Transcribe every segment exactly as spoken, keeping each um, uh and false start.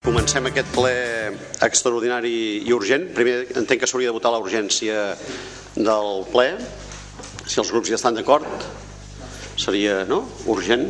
Comencem aquest ple extraordinari i urgent. Primer entenc que s'hauria de votar la urgència del ple. Si els grups ja estan d'acord, seria, no?, urgent.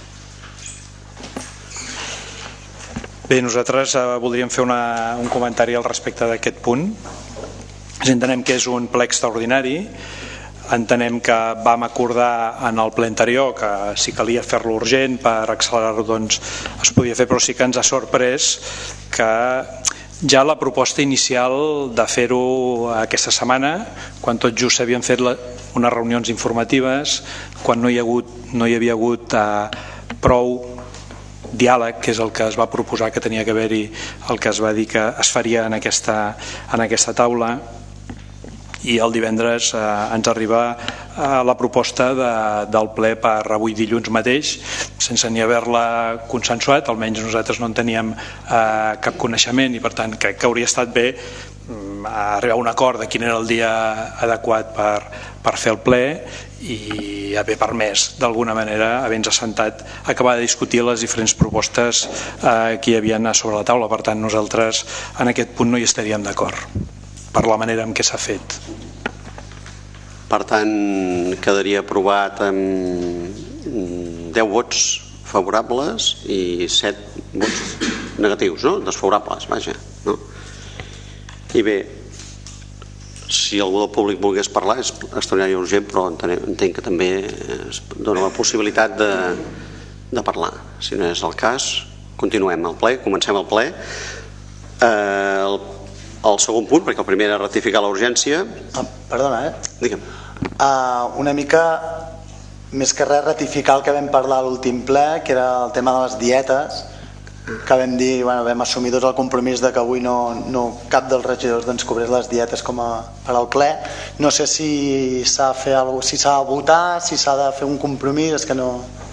Bé, nosaltres eh, voldríem fer una, un comentari al respecte d'aquest punt. Entenem que és un ple extraordinari. Entenem que vam acordar en el ple anterior que si calia fer-lo urgent per accelerar-lo, doncs es podia fer, però sí que ens ha sorprès que ja la proposta inicial de fer-ho aquesta setmana, quan tot just s'havien fet la, unes reunions informatives, quan no hi, ha hagut, no hi havia hagut eh, prou diàleg, que és el que es va proposar que tenia que haver-hi, el que es va dir que es faria en aquesta, en aquesta taula, i el divendres eh, ens arriba eh, la proposta de, del ple per avui dilluns mateix, sense ni haver-la consensuat. Almenys nosaltres no en teníem eh, cap coneixement, i per tant crec que hauria estat bé mm, arribar a un acord de quin era el dia adequat per, per fer el ple i haver permès d'alguna manera, havent-nos assentat, acabar de discutir les diferents propostes eh, que hi havia sobre la taula. Per tant, nosaltres en aquest punt no hi estaríem d'acord per la manera en què s'ha fet. Per tant, quedaria aprovat amb deu vots favorables i set vots negatius, no? Desfavorables, vaja, no? I bé, si algú del públic volgués parlar, és extraordinari i urgent, però entenc que també es dona la possibilitat de, de parlar. Si no és el cas, continuem el ple, comencem el ple. Eh, el El segon punt, perquè el primer era ratificar la urgència. Ah, perdona, eh? Digue'm. Uh, una mica, més que res, ratificar el que vam parlar a l'últim ple, que era el tema de les dietes, que vam dir, bueno, vam assumir tots el compromís de que avui no, no cap dels regidors doncs, cobrés les dietes com a, per al ple. No sé si s'ha de fer alguna cosa, si s'ha de votar, si s'ha de fer un compromís, és que no...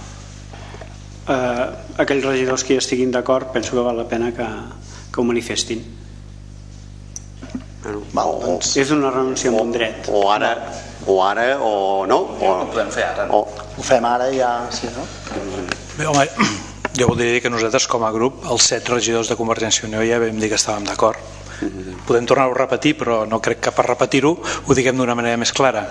Uh, aquells regidors que hi estiguin d'acord, penso que val la pena que, que ho manifestin. Bueno, Val, o, doncs, és una renúncia amb un dret. o ara o ara o no, o ho podem fer ara, o... ho fem ara i ja, sí, no? Bé, home, jo voldria dir que nosaltres com a grup, els set regidors de Convergència i Unió, ja vam dir que estàvem d'acord. Mm-hmm. Podem tornar-ho a repetir, però no crec que per repetir-ho ho diguem d'una manera més clara.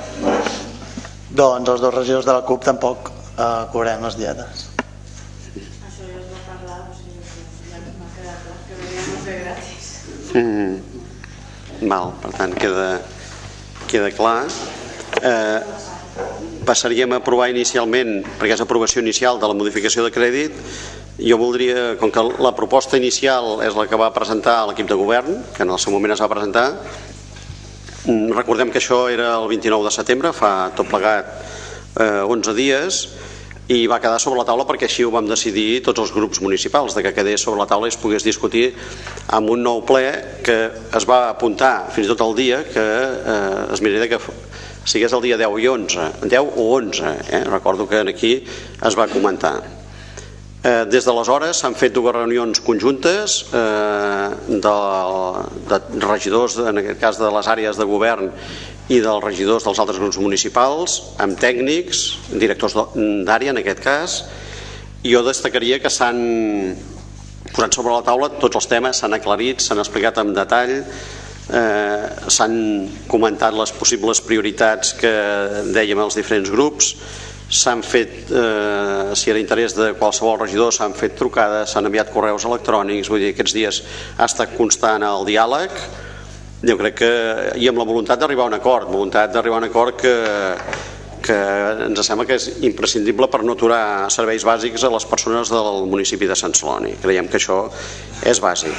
Doncs els dos regidors de la CUP tampoc eh, cobrem les dietes. Això ja es va parlar, o sigui, ja m'ha quedat clar que veníem a fer gratis. Mm-hmm. Val, per tant queda, queda clar. Eh, passaríem a aprovar inicialment, perquè és aprovació inicial de la modificació de crèdit. Jo voldria, com que la proposta inicial és la que va presentar l'equip de govern, que en el seu moment es va presentar, recordem que això era el vint-i-nou de setembre, fa tot plegat eh, onze dies, i va quedar sobre la taula perquè així ho vam decidir tots els grups municipals, de que quedés sobre la taula i es pogués discutir amb un nou ple que es va apuntar fins i tot el dia que eh, es miraria que sigués el dia deu i onze, deu o onze, eh? Recordo que aquí es va comentar. Eh, des d'aleshores s'han fet dues reunions conjuntes eh, de, de regidors, en aquest cas de les àrees de govern i dels regidors dels altres grups municipals, amb tècnics, directors d'àrea en aquest cas. I jo destacaria que s'han posat sobre la taula tots els temes, s'han aclarit, s'han explicat en detall, eh, s'han comentat les possibles prioritats que dèiem als diferents grups, s'han fet, eh, si era interès de qualsevol regidor, s'han fet trucades, s'han enviat correus electrònics, vull dir, aquests dies ha estat constant el diàleg. Jo crec que, i amb la voluntat d'arribar a un acord, voluntat d'arribar a un acord que, que ens sembla que és imprescindible per no aturar serveis bàsics a les persones del municipi de Sant Celoni. Creiem que això és bàsic.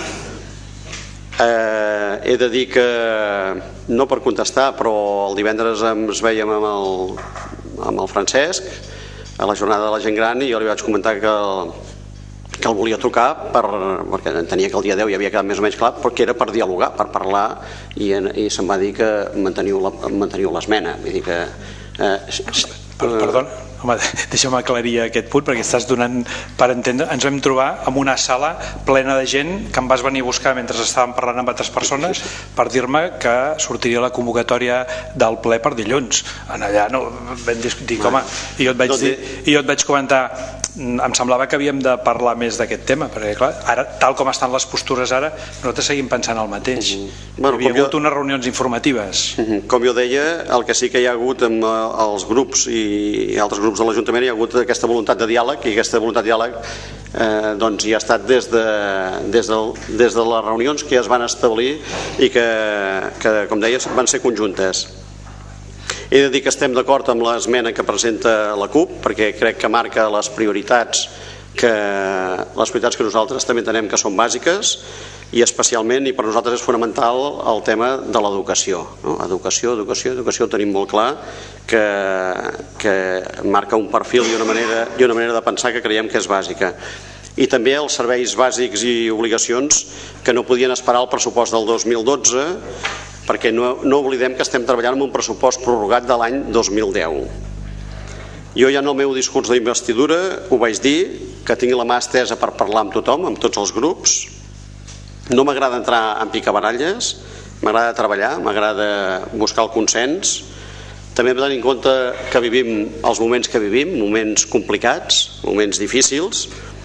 Eh, he de dir que, no per contestar, però el divendres ens veiem amb el, amb el Francesc a la jornada de la gent gran i jo li vaig comentar que el, que el volia trucar per, perquè entenia que el dia deu ja havia quedat més o menys clar, perquè era per dialogar, per parlar, i, i se'm va dir que manteniu, la, manteniu l'esmena. Vull dir que... Eh, Perdona, Home, deixa'm aclarir aquest punt perquè estàs donant per entendre. Ens vam trobar en una sala plena de gent que em vas venir a buscar mentre estàvem parlant amb altres persones per dir-me que sortiria la convocatòria del ple per dilluns. En allà no vam dir, home, i jo et vaig dir, i jo et vaig comentar, em semblava que havíem de parlar més d'aquest tema, perquè clar, ara, tal com estan les postures ara, nosaltres seguim pensant el mateix. Bueno, hi havia hagut jo... unes reunions informatives. Com jo deia, el que sí que hi ha hagut amb els grups i altres grups de l'Ajuntament, hi ha hagut aquesta voluntat de diàleg, i aquesta voluntat de diàleg eh, doncs hi ha estat des de, des, de, des de les reunions que ja es van establir i que, que com deies, van ser conjuntes. He de dir que estem d'acord amb l'esmena que presenta la CUP, perquè crec que marca les prioritats que, les prioritats que nosaltres també entenem que són bàsiques, i especialment, i per nosaltres és fonamental, el tema de l'educació, no? Educació, educació, educació, ho tenim molt clar, que, que marca un perfil i una manera, i una manera de pensar que creiem que és bàsica. I també els serveis bàsics i obligacions que no podien esperar el pressupost del dos mil dotze, perquè no, no oblidem que estem treballant amb un pressupost prorrogat de l'any dos mil deu. Jo ja en el meu discurs d'investidura ho vaig dir, que tinc la mà estesa per parlar amb tothom, amb tots els grups. No m'agrada entrar en picabaralles, m'agrada treballar, m'agrada buscar el consens. També hem de tenir en compte que vivim els moments que vivim, moments complicats, moments difícils,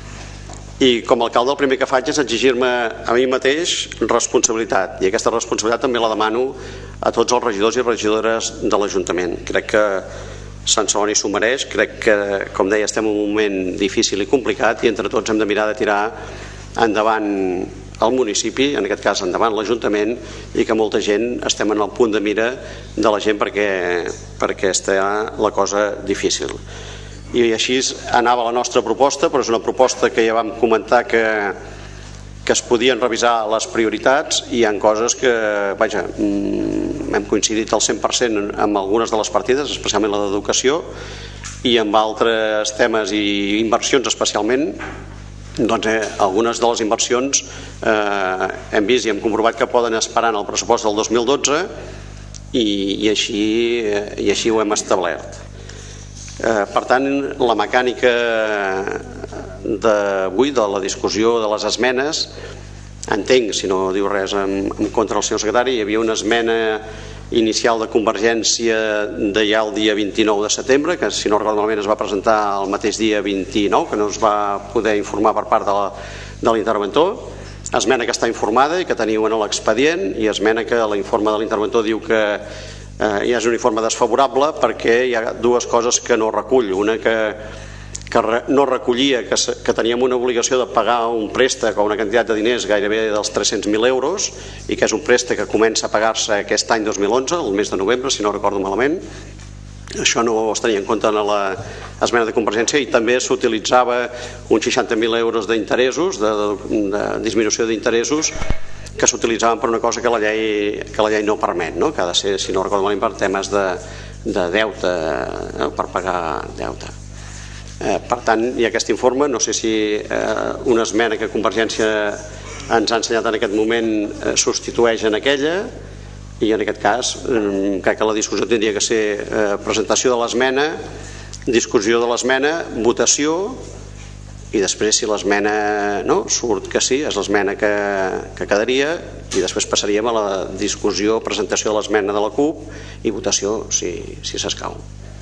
i com a alcalde el primer que faig és exigir-me a mi mateix responsabilitat, i aquesta responsabilitat també la demano a tots els regidors i regidores de l'Ajuntament. Crec que Sant Celoni s'ho mereix, crec que, com deia, estem en un moment difícil i complicat i entre tots hem de mirar de tirar endavant el municipi, en aquest cas endavant l'Ajuntament, i que molta gent estem en el punt de mira de la gent perquè, perquè està la cosa difícil. I així anava la nostra proposta, però és una proposta que ja vam comentar que, que es podien revisar les prioritats, i hi ha coses que, vaja, hem coincidit al cent per cent amb algunes de les partides, especialment la d'educació, i amb altres temes i inversions especialment, doncs eh, algunes de les inversions eh, hem vist i hem comprovat que poden esperar en el pressupost del dos mil dotze, i, i, així, eh, i així ho hem establert. Eh, per tant, la mecànica d'avui, de la discussió de les esmenes, entenc, si no diu res en, en contra del senyor secretari, hi havia una esmena inicial de Convergència de ja el dia vint-i-nou de setembre, que si no recordo malament es va presentar el mateix dia vint-i-nou, que no es va poder informar per part de l'interventor, esmena que està informada i que teniu en l'expedient, i esmena que l'informe de l'interventor diu que eh, hi hagi un informe desfavorable perquè hi ha dues coses que no recull. Una que, que no recollia que, que teníem una obligació de pagar un préstec o una quantitat de diners gairebé dels tres-cents mil euros, i que és un préstec que comença a pagar-se aquest any dos mil onze, el mes de novembre, si no recordo malament. Això no es tenia en compte en l'esmena de Convergència, i també s'utilitzava uns seixanta mil euros d'interessos, de, de, de disminució d'interessos, que s'utilitzaven per una cosa que la llei, que la llei no permet, no? Que ha de ser, si no recordo malament, per temes de, de deute, no? Per pagar deute. Eh, per tant, hi ha aquest informe. No sé si eh, una esmena que Convergència ens ha ensenyat en aquest moment eh, substitueix en aquella, i en aquest cas eh, crec que la discussió tindria que ser eh, presentació de l'esmena, discussió de l'esmena, votació, i després si l'esmena no, surt que sí, és l'esmena que, que quedaria, i després passaríem a la discussió, presentació de l'esmena de la CUP i votació si, si s'escau.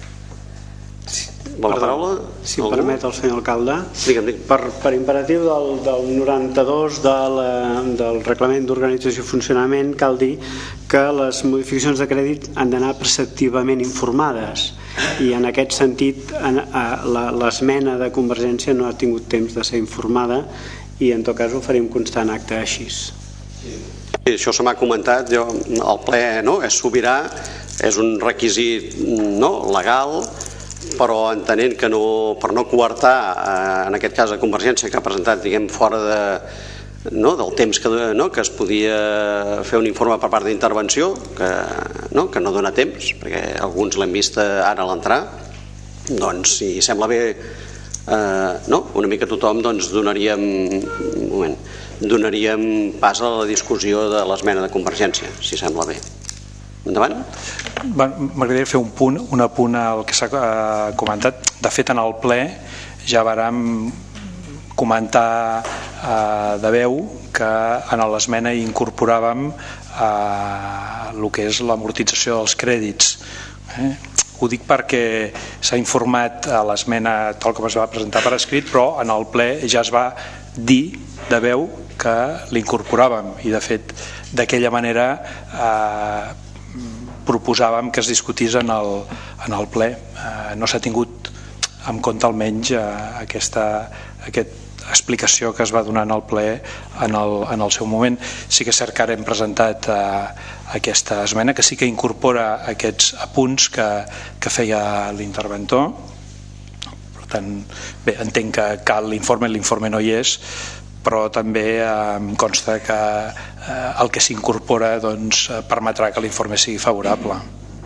Vol la paraula? Si em permet el senyor alcalde. Digue'm, digue'm. Per, per imperatiu del, del noranta-dos de la, del reglament d'organització i funcionament, cal dir que les modificacions de crèdit han d'anar preceptivament informades, i en aquest sentit l'esmena de Convergència no ha tingut temps de ser informada, i en tot cas ho farem constar en acte així. Sí, això se m'ha comentat, jo, el ple no, és sobirà, és un requisit no, legal, però entenent que no, per no coartar eh, en aquest cas a Convergència, que ha presentat diguem fora de, no, del temps que, no, que es podia fer un informe per part d'intervenció, que, no, que no dona temps, perquè alguns l'hem vist ara a l'entrar, doncs si sembla bé eh, no, una mica tothom, doncs donaríem un moment, donaríem pas a la discussió de l'esmena de Convergència, si sembla bé. Endavant. M'agradaria fer un punt, un apunt al que s'ha comentat. De fet, en el ple ja vàrem comentar eh, de veu que en l'esmena incorporàvem eh, el que és l'amortització dels crèdits. Eh? Ho dic perquè s'ha informat a l'esmena tal com es va presentar per escrit, però en el ple ja es va dir de veu que l'incorporàvem i de fet d'aquella manera eh, proposàvem que es discutís en el, en el ple. Eh, no s'ha tingut en compte almenys eh, aquesta, aquesta explicació que es va donar en el ple en el, en el seu moment. Sí que és cert que ara hem presentat eh, aquesta esmena que sí que incorpora aquests apunts que, que feia l'interventor. Per tant, bé, entenc que cal l'informe, l'informe no hi és, però també eh, em consta que eh, el que s'incorpora doncs, permetrà que l'informe sigui favorable.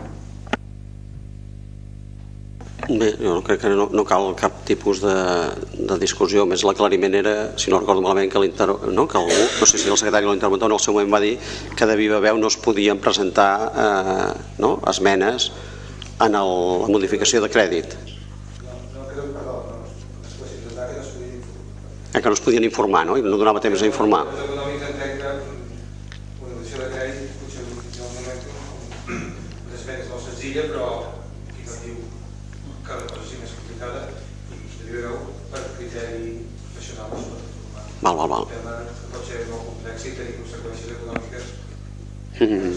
Bé, jo crec que no, no cal cap tipus de, de discussió, més l'aclariment era, si no recordo malament, que, no, que algú, no sé si el secretari o l'interventor en el seu moment va dir que de viva veu no es podien presentar eh, no, esmenes en el, la modificació de crèdit. Que no es podien informar, no? I no donava temps a informar. Val, val, val. Mm-hmm.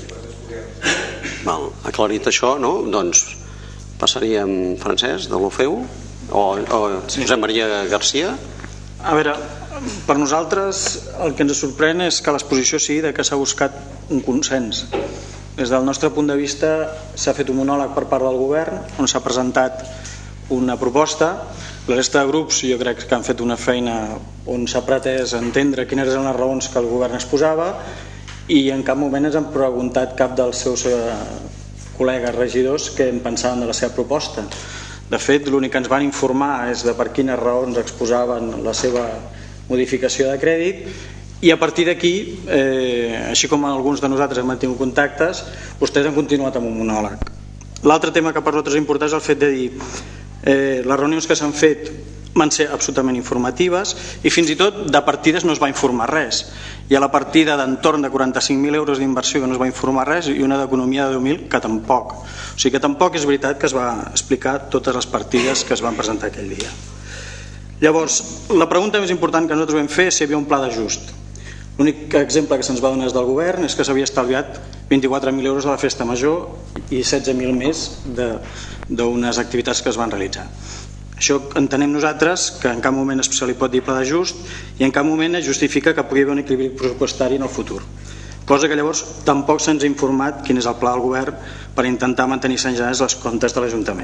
Val, aclarit això, no? Doncs passaríem Francesc de l'O F E U o, o Josep Maria Garcia. A veure, per nosaltres el que ens sorprèn és que l'exposició sigui de que s'ha buscat un consens. Des del nostre punt de vista s'ha fet un monòleg per part del govern on s'ha presentat una proposta. La resta de grups jo crec que han fet una feina on s'ha pretès entendre quines eren les raons que el govern exposava i en cap moment ens han preguntat cap dels seus col·legues regidors què en pensaven de la seva proposta. De fet, l'únic que ens van informar és de per quines raons exposaven la seva modificació de crèdit i a partir d'aquí, eh, així com alguns de nosaltres hem mantingut contactes, vostès han continuat amb un monòleg. L'altre tema que per nosaltres és important és el fet de dir eh, les reunions que s'han fet van ser absolutament informatives i fins i tot de partides no es va informar res. Hi ha la partida d'entorn de quaranta-cinc mil euros d'inversió que no es va informar res i una d'economia de deu mil que tampoc. O sigui que tampoc és veritat que es va explicar totes les partides que es van presentar aquell dia. Llavors, la pregunta més important que nosaltres vam fer és si hi havia un pla d'ajust. L'únic exemple que se'ns va donar des del govern és que s'havia estalviat vint-i-quatre mil euros de la festa major i setze mil més d'unes activitats que es van realitzar. Això entenem nosaltres que en cap moment se li pot dir pla d'ajust i en cap moment es justifica que pugui haver un equilibri pressupostari en el futur. Cosa que llavors tampoc se'ns ha informat quin és el pla del govern per intentar mantenir sanejats les comptes de l'Ajuntament.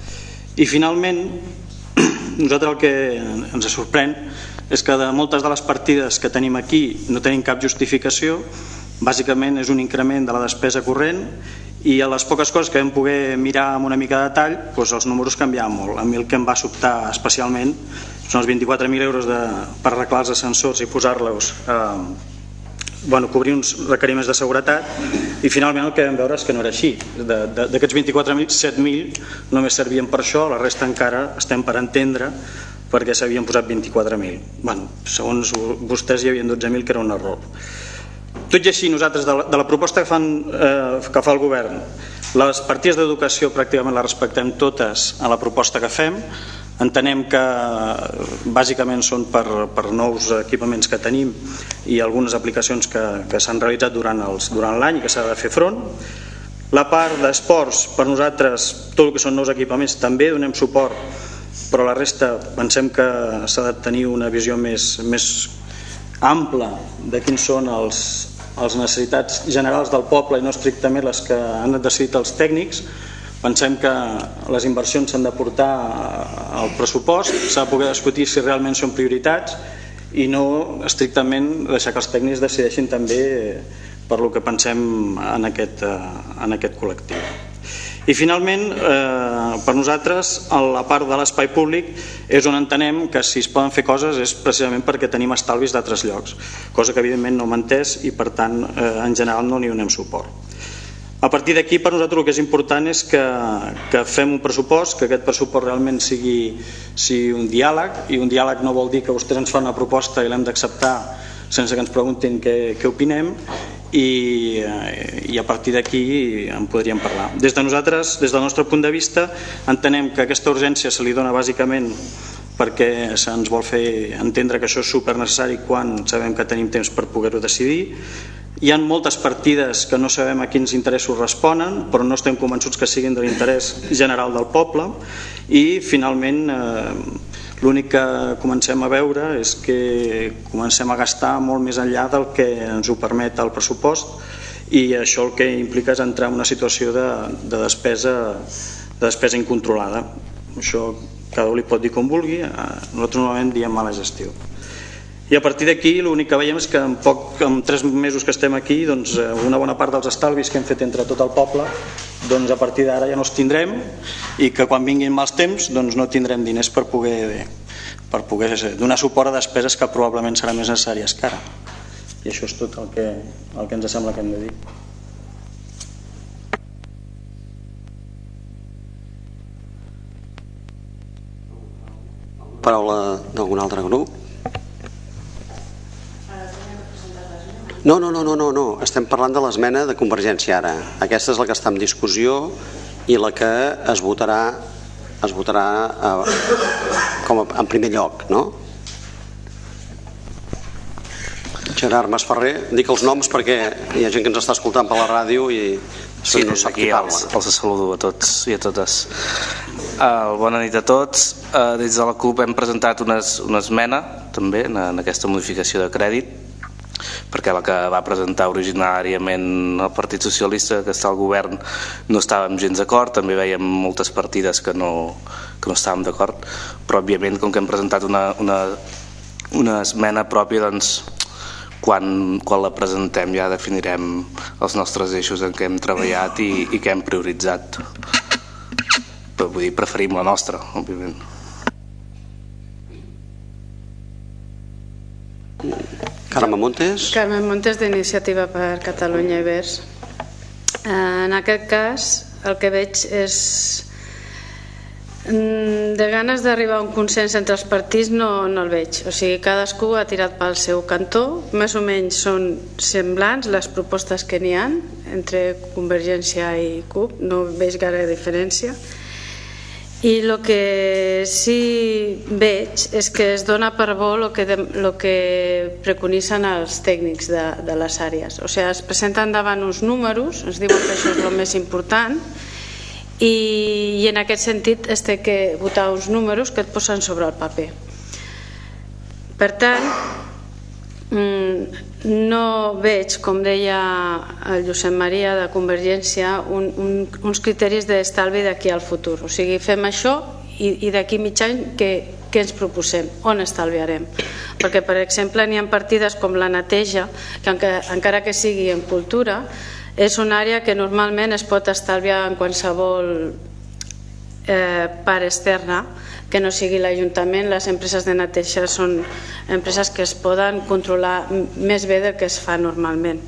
I finalment, nosaltres el que ens sorprèn és que de moltes de les partides que tenim aquí no tenim cap justificació, bàsicament és un increment de la despesa corrent i a les poques coses que vam poder mirar amb una mica de detall, doncs els números canviaven molt. A mi el que em va sobtar especialment són els vint-i-quatre mil euros de, per arreglar els ascensors i posar-los eh, bueno, cobrir uns requeriments de seguretat i finalment el que vam veure és que no era així. D'aquests vint-i-quatre mil, set mil només servien per això, la resta encara estem per entendre perquè s'havien posat vint-i-quatre mil. Bueno, segons vostès hi havia dotze mil, que era un error. Tot i així, nosaltres, de la, de la proposta que, fan, eh, que fa el govern, les partides d'educació pràcticament les respectem totes a la proposta que fem. Entenem que bàsicament són per, per nous equipaments que tenim i algunes aplicacions que, que s'han realitzat durant els, durant l'any i que s'ha de fer front. La part d'esports, per nosaltres, tot el que són nous equipaments també donem suport, però la resta pensem que s'ha de tenir una visió més, més ampla de quins són els, els necessitats generals del poble i no estrictament les que han decidit els tècnics. Pensem que les inversions s'han de portar al pressupost, s'ha de poder discutir si realment són prioritats i no estrictament deixar que els tècnics decideixin també per lo que pensem en aquest, en aquest col·lectiu. I finalment, eh, per nosaltres, la part de l'espai públic és on entenem que si es poden fer coses és precisament perquè tenim estalvis d'altres llocs, cosa que evidentment no hem entès i per tant eh, en general no n'hi donem suport. A partir d'aquí, per nosaltres el que és important és que, que fem un pressupost, que aquest pressupost realment sigui, sigui un diàleg, i un diàleg no vol dir que vostès ens fan una proposta i l'hem d'acceptar sense que ens preguntin què, què opinem, i, i a partir d'aquí en podríem parlar. Des de nosaltres, des del nostre punt de vista, entenem que aquesta urgència se li dona bàsicament perquè se'ns vol fer entendre que això és supernecessari quan sabem que tenim temps per poder-ho decidir. Hi ha moltes partides que no sabem a quins interessos responen, però no estem convençuts que siguin de l'interès general del poble, i finalment eh, l'únic que comencem a veure és que comencem a gastar molt més enllà del que ens ho permet el pressupost, i això el que implica és entrar en una situació de, de, despesa, de despesa incontrolada. Això cada un li pot dir com vulgui, nosaltres normalment diem mala gestió. I a partir d'aquí l'únic que veiem és que en, poc, en tres mesos que estem aquí, doncs, una bona part dels estalvis que hem fet entre tot el poble, doncs a partir d'ara ja no els tindrem, i que quan vinguin mals temps doncs no tindrem diners per poder, per poder donar suport a despeses que probablement seran més necessàries que ara. I això és tot el que, el que ens sembla que hem de dir. Paraula d'algun altre grup? No, no, no, no, no, no. Estem parlant de l'esmena de Convergència ara. Aquesta és la que està en discussió i la que es votarà, es votarà eh, com a, en primer lloc, no? Gerard Masferrer, dic els noms perquè hi ha gent que ens està escoltant per la ràdio i sí, no sap qui parla. Els, els saludo a tots i a totes. Uh, bona nit a tots. Uh, des de la CUP hem presentat unes, una esmena també en, en aquesta modificació de crèdit, perquè la que va presentar originàriament el Partit Socialista, que està al govern, no estàvem gens d'acord. També veiem moltes partides que no, que no estàvem d'acord, però òbviament com que hem presentat una, una, una esmena pròpia, doncs quan, quan la presentem ja definirem els nostres eixos en què hem treballat i, i què hem prioritzat. Però vull dir, preferim la nostra, òbviament. Carme Montes. Carme Montes, d'Iniciativa per Catalunya i Verds. En aquest cas el que veig és de ganes d'arribar a un consens entre els partits, no, no el veig. O sigui, cadascú ha tirat pel seu cantó, més o menys són semblants les propostes que n'hi ha entre Convergència i CUP, no veig gaire diferència. I el que sí veig és que es dona per bo el que, lo que preconitzen els tècnics de, de les àrees. O sigui, es presenten davant uns números, ens diuen que això és el més important, i, i en aquest sentit es té que votar uns números que et posen sobre el paper. Per tant, no veig, com deia el Josep Maria de Convergència, un, un, uns criteris d'estalvi d'aquí al futur. O sigui, fem això i, i d'aquí mig any què, què ens proposem, on estalviarem. Perquè, per exemple, n'hi ha partides com la neteja, que encara que sigui en cultura, és una àrea que normalment es pot estalviar en qualsevol eh, part externa que no sigui l'Ajuntament. Les empreses de neteja són empreses que es poden controlar més bé del que es fa normalment.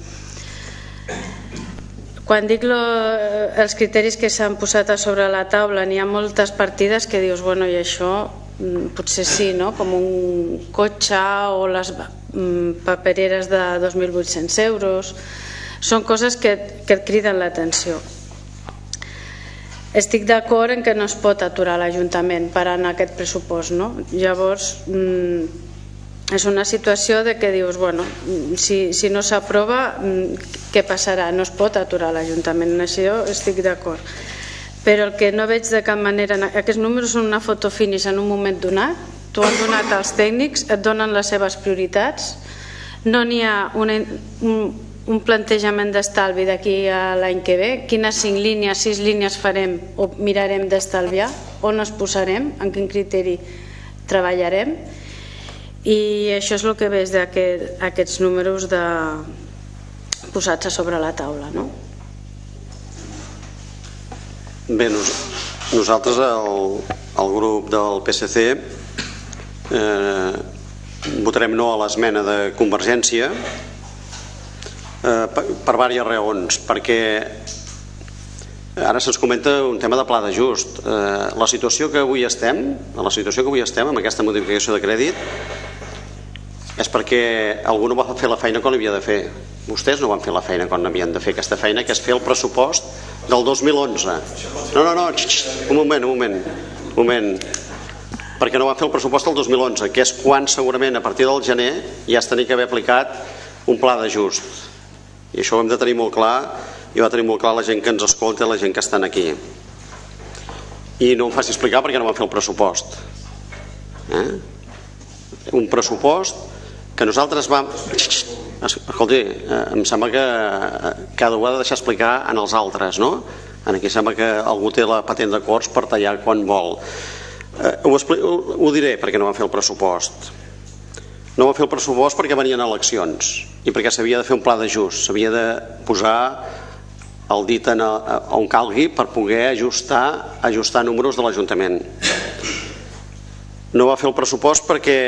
Quan dic lo, els criteris que s'han posat a sobre la taula, n'hi ha moltes partides que dius, bueno, i això potser sí, no? Com un cotxe o les papereres de dos mil vuit-cents euros. Són coses que, que et criden l'atenció. Estic d'acord en que no es pot aturar l'Ajuntament parant aquest pressupost, no? Llavors, és una situació de que dius, bueno, si, si no s'aprova, què passarà? No es pot aturar l'Ajuntament, en això estic d'acord. Però el que no veig de cap manera, aquests números són una foto finish en un moment donat, t'ho han donat als tècnics, et donen les seves prioritats, no n'hi ha una, un, un plantejament d'estalvi d'aquí a l'any que ve, quines cinc línies, sis línies farem o mirarem d'estalviar, on es posarem, en quin criteri treballarem, i això és el que veig d'aquests números de... posats a sobre la taula, no? Bé, nos, nosaltres, el, el grup del P S C, eh, votarem no a l'esmena de Convergència, Eh, per, per diverses raons, perquè ara se'ns comenta un tema de pla d'ajust. La situació que avui estem, la situació que avui estem amb aquesta modificació de crèdit és perquè algú no va fer la feina com l'havia de fer. Vostès no van fer la feina com havien de fer aquesta feina, que és fer el pressupost del dos mil onze. No, no, no, un moment, un moment, un moment. Perquè no van fer el pressupost del dos mil onze, que és quan segurament a partir del gener ja es tenia que haver aplicat un pla d'ajust. I això ho hem de tenir molt clar, i va tenir molt clar la gent que ens escolta i la gent que estan aquí. I no em faci explicar perquè no van fer el pressupost. Eh? Un pressupost que nosaltres vam... Escolti, em sembla que cada un ha de deixar explicar en els altres, no? Aquí sembla que algú té la patent de corts per tallar quan vol. Ho, ho, ho diré perquè no van fer el pressupost. No van fer el pressupost perquè venien eleccions i perquè s'havia de fer un pla d'ajust, s'havia de posar el dit en a, on calgui per poder ajustar, ajustar números de l'Ajuntament. No va fer el pressupost perquè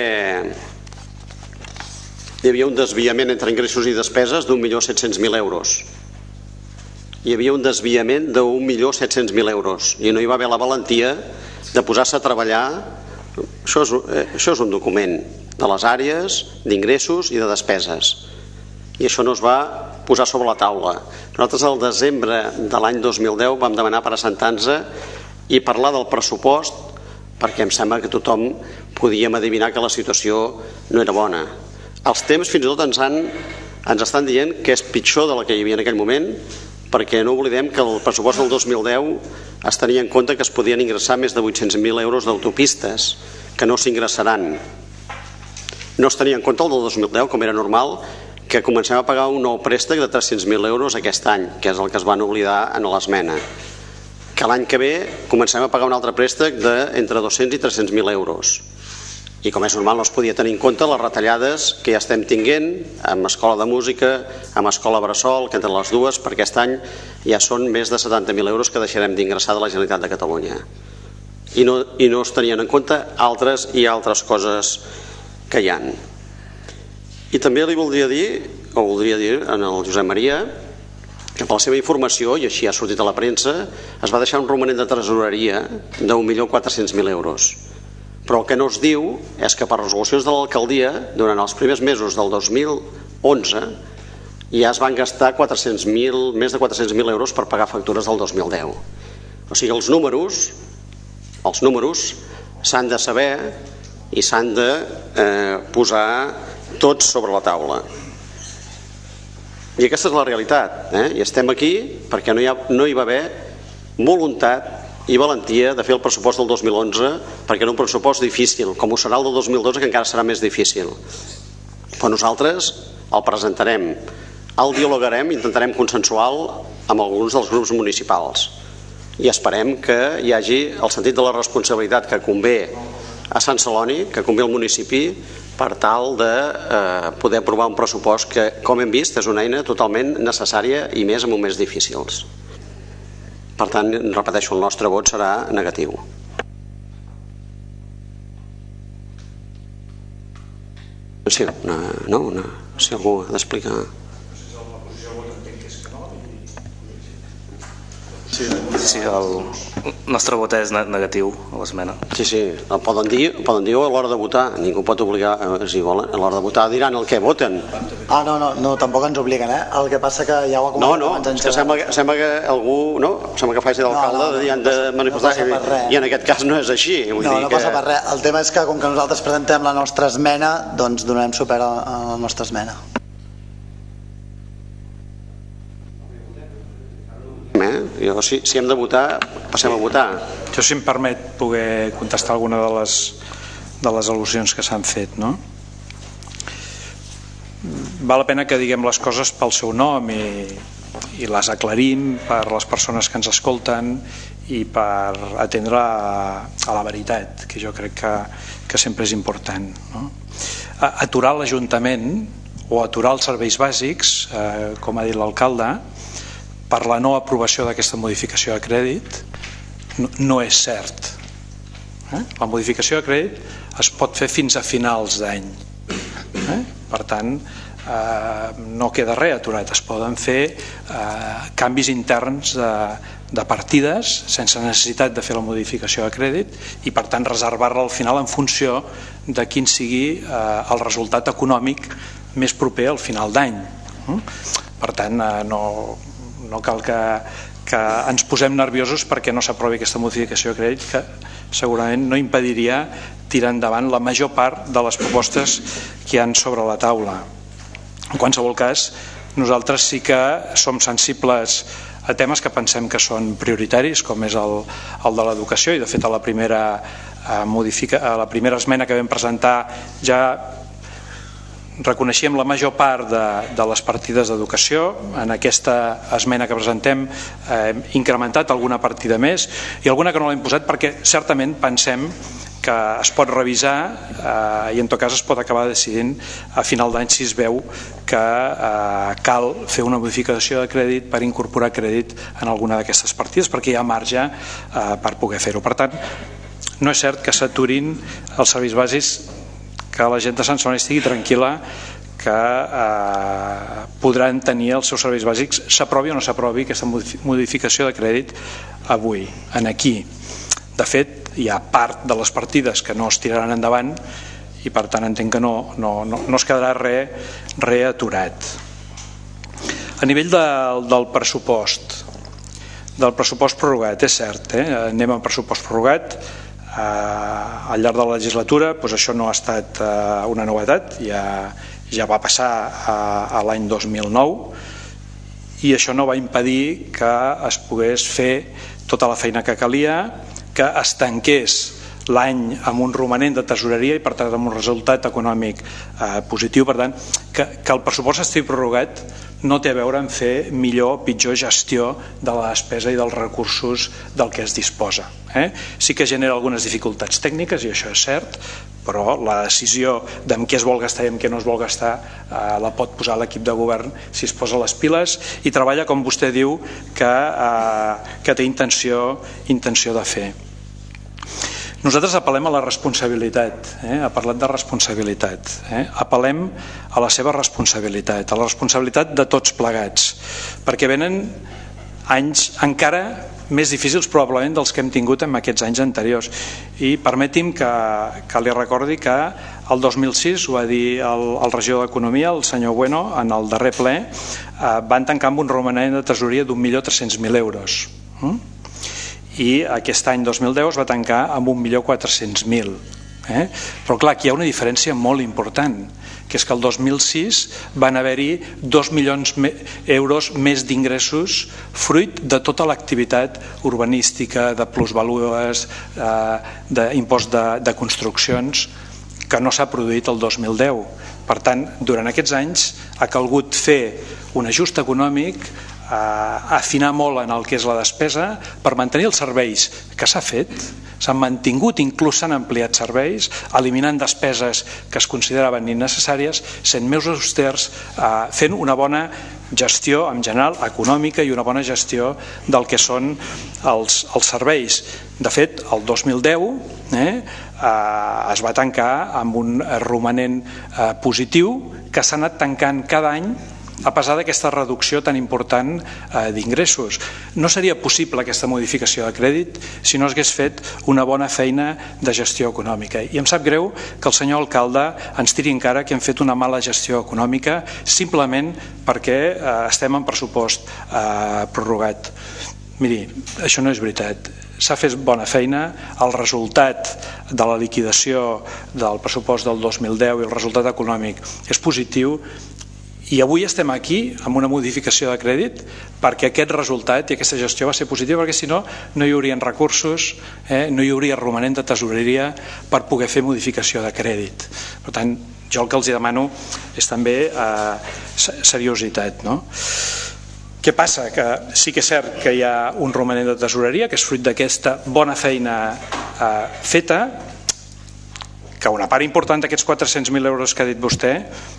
hi havia un desviament entre ingressos i despeses d'un milió set-cents mil euros. Hi havia un desviament d'un milió set-cents mil euros i no hi va haver la valentia de posar-se a treballar. Això és, això és un document de les àrees d'ingressos i de despeses i això no es va posar sobre la taula. Nosaltres al desembre de l'any dos mil deu vam demanar per assentar-nos i parlar del pressupost perquè em sembla que tothom podíem adivinar que la situació no era bona. Els temps fins i tot ens, han, ens estan dient que és pitjor de la que hi havia en aquell moment, perquè no oblidem que el pressupost del dos mil deu es tenia en compte que es podien ingressar més de vuit-cents mil euros d'autopistes que no s'ingressaran. No es tenia en compte el del dos mil deu, com era normal, que comencem a pagar un nou préstec de tres-cents mil euros aquest any, que és el que es van oblidar en l'esmena. Que l'any que ve comencem a pagar un altre préstec d'entre dos-cents i tres-cents mil euros. I com és normal no es podia tenir en compte les retallades que ja estem tinguent amb Escola de Música, amb Escola Bressol, que entre les dues per aquest any ja són més de setanta mil euros que deixarem d'ingressar de la Generalitat de Catalunya. I no, i no es tenien en compte altres i altres coses que hi ha. I també li voldria dir, o voldria dir en el Josep Maria, que per la seva informació, i així ha sortit a la premsa, es va deixar un romanent de tresoreria d'un milió quatre-cents mil euros. Però el que no es diu és que per resolucions de l'alcaldia, durant els primers mesos del dos mil onze, ja es van gastar quatre-cents mil, més de quatre-cents mil euros per pagar factures del dos mil deu. O sigui, els números, els números s'han de saber i s'han de eh, posar tots sobre la taula. I aquesta és la realitat. Eh? I estem aquí perquè no hi, ha, no hi va haver voluntat i valentia de fer el pressupost del dos mil onze perquè era un pressupost difícil, com ho serà el del dos mil dotze, que encara serà més difícil. Però nosaltres el presentarem, el dialogarem, intentarem consensuar-lo amb alguns dels grups municipals i esperem que hi hagi el sentit de la responsabilitat que convé a Sant Celoni, que convé al municipi, per tal de eh, poder aprovar un pressupost que, com hem vist, és una eina totalment necessària i més en moments difícils. Per tant, repeteixo, el nostre vot serà negatiu. Sí, no, no, no, si algú ha d'explicar. Sí, el nostre vot és negatiu a l'esmena. Sí, sí, el poden dir, poden dir a l'hora de votar, ningú pot obligar, si volen, a l'hora de votar diran el que voten. Ah, no, no, no, tampoc ens obliguen, eh? El que passa que ja ho ha comentat. No, no, és que sembla, sembla que algú, no? Sembla que faci d'alcalde, no, no, no, han de manifestar, no i en aquest cas no és així. Vull no, dir no que... passa per res. El tema és que com que nosaltres presentem la nostra esmena, doncs donarem suport a la nostra esmena. Eh? Jo, si, si hem de votar, passem a votar. Jo, si em permet poder contestar alguna de les, de les al·lusions que s'han fet, no? Val la pena que diguem les coses pel seu nom i, i les aclarim per les persones que ens escolten i per atendre a, a la veritat, que jo crec que, que sempre és important, no? Aturar l'Ajuntament o aturar els serveis bàsics, eh, com ha dit l'alcalde, per la no aprovació d'aquesta modificació de crèdit no, no és cert. Eh? La modificació de crèdit es pot fer fins a finals d'any. Eh? Per tant, eh, no queda res aturat, es poden fer eh, canvis interns de, de partides sense necessitat de fer la modificació de crèdit i per tant reservar-la al final en funció de quin sigui eh, el resultat econòmic més proper al final d'any. Per tant, eh, no, no cal que, que ens posem nerviosos perquè no s'aprovi aquesta modificació de crèdit, que segurament no impediria tirar endavant la major part de les propostes que hi ha sobre la taula. En qualsevol cas, nosaltres sí que som sensibles a temes que pensem que són prioritaris, com és el, el de l'educació, i de fet a la primera, a modifica, a la primera esmena que vam presentar ja reconeixíem la major part de, de les partides d'educació. En aquesta esmena que presentem hem eh, incrementat alguna partida més i alguna que no l'hem posat perquè certament pensem que es pot revisar eh, i en tot cas es pot acabar decidint a final d'any si es veu que eh, cal fer una modificació de crèdit per incorporar crèdit en alguna d'aquestes partides perquè hi ha marge eh, per poder fer-ho. Per tant, no és cert que s'aturin els serveis bàsics, que la gent de Sant Celoni estigui tranquil·la que eh, podran tenir els seus serveis bàsics, s'aprovi o no s'aprovi aquesta modificació de crèdit avui, en aquí. De fet, hi ha part de les partides que no es tiraran endavant i per tant entenc que no, no, no, no es quedarà res re aturat. A nivell del, del pressupost, del pressupost prorrogat, és cert, eh? Anem amb pressupost prorrogat. Uh, al llarg de la legislatura doncs això no ha estat uh, una novetat, ja, ja va passar a, a l'any dos mil nou i això no va impedir que es pogués fer tota la feina que calia, que es tanqués l'any amb un romanent de tesoreria i per tant amb un resultat econòmic uh, positiu. Per tant, que, que el pressupost estigui prorrogat no té a veure en fer millor o pitjor gestió de la despesa i dels recursos del que es disposa. Eh? Sí que genera algunes dificultats tècniques i això és cert, però la decisió d'en què es vol gastar i en què no es vol gastar eh, la pot posar l'equip de govern si es posa les piles i treballa com vostè diu que, eh, que té intenció, intenció de fer. Nosaltres apel·lem a la responsabilitat, eh? ha parlat de responsabilitat, eh? apel·lem a la seva responsabilitat, a la responsabilitat de tots plegats, perquè venen anys encara més difícils probablement dels que hem tingut en aquests anys anteriors. I permeti'm que, que li recordi que el dos mil sis, ho va dir el, el regidor d'Economia, el senyor Bueno, en el darrer ple, eh, van tancar amb un romanent de tesoreria d'un milió tres-cents mil euros. Mm? I aquest any dos mil deu es va tancar amb un milió quatre-cents mil. Eh? Però clar, aquí hi ha una diferència molt important, que és que el dos mil sis van haver-hi dos milions d'euros més d'ingressos fruit de tota l'activitat urbanística, de plusvalues, eh, d'impost de, de construccions, que no s'ha produït el dos mil deu. Per tant, durant aquests anys ha calgut fer un ajust econòmic, afinar molt en el que és la despesa per mantenir els serveis que s'ha fet, s'han mantingut, inclús s'han ampliat serveis, eliminant despeses que es consideraven innecessàries, sent més austers, fent una bona gestió en general econòmica i una bona gestió del que són els, els serveis. De fet, el dos mil deu eh, eh, es va tancar amb un romanent eh, positiu que s'ha anat tancant cada any a pesar d'aquesta reducció tan important eh, d'ingressos. No seria possible aquesta modificació de crèdit si no s'hagués fet una bona feina de gestió econòmica. I em sap greu que el senyor alcalde ens tiri encara que hem fet una mala gestió econòmica simplement perquè eh, estem en pressupost eh, prorrogat. Miri, això no és veritat. S'ha fet bona feina, el resultat de la liquidació del pressupost del dos mil deu i el resultat econòmic és positiu. I avui estem aquí amb una modificació de crèdit perquè aquest resultat i aquesta gestió va ser positiva, perquè si no, no hi haurien recursos, eh, no hi hauria romanent de tesoreria per poder fer modificació de crèdit. Per tant, jo el que els demano és també eh, seriositat, no? Què passa? Que sí que és cert que hi ha un romanent de tesoreria que és fruit d'aquesta bona feina eh, feta, que una part important d'aquests quatre-cents mil euros que ha dit vostè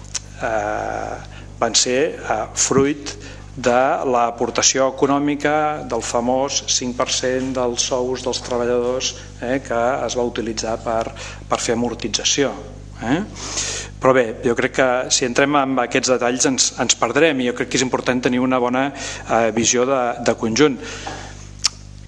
eh, van ser eh, fruit de l'aportació econòmica del famós cinc per cent dels sous dels treballadors eh, que es va utilitzar per, per fer amortització. Eh? Però bé, jo crec que si entrem en aquests detalls ens, ens perdrem i jo crec que és important tenir una bona eh, visió de, de conjunt.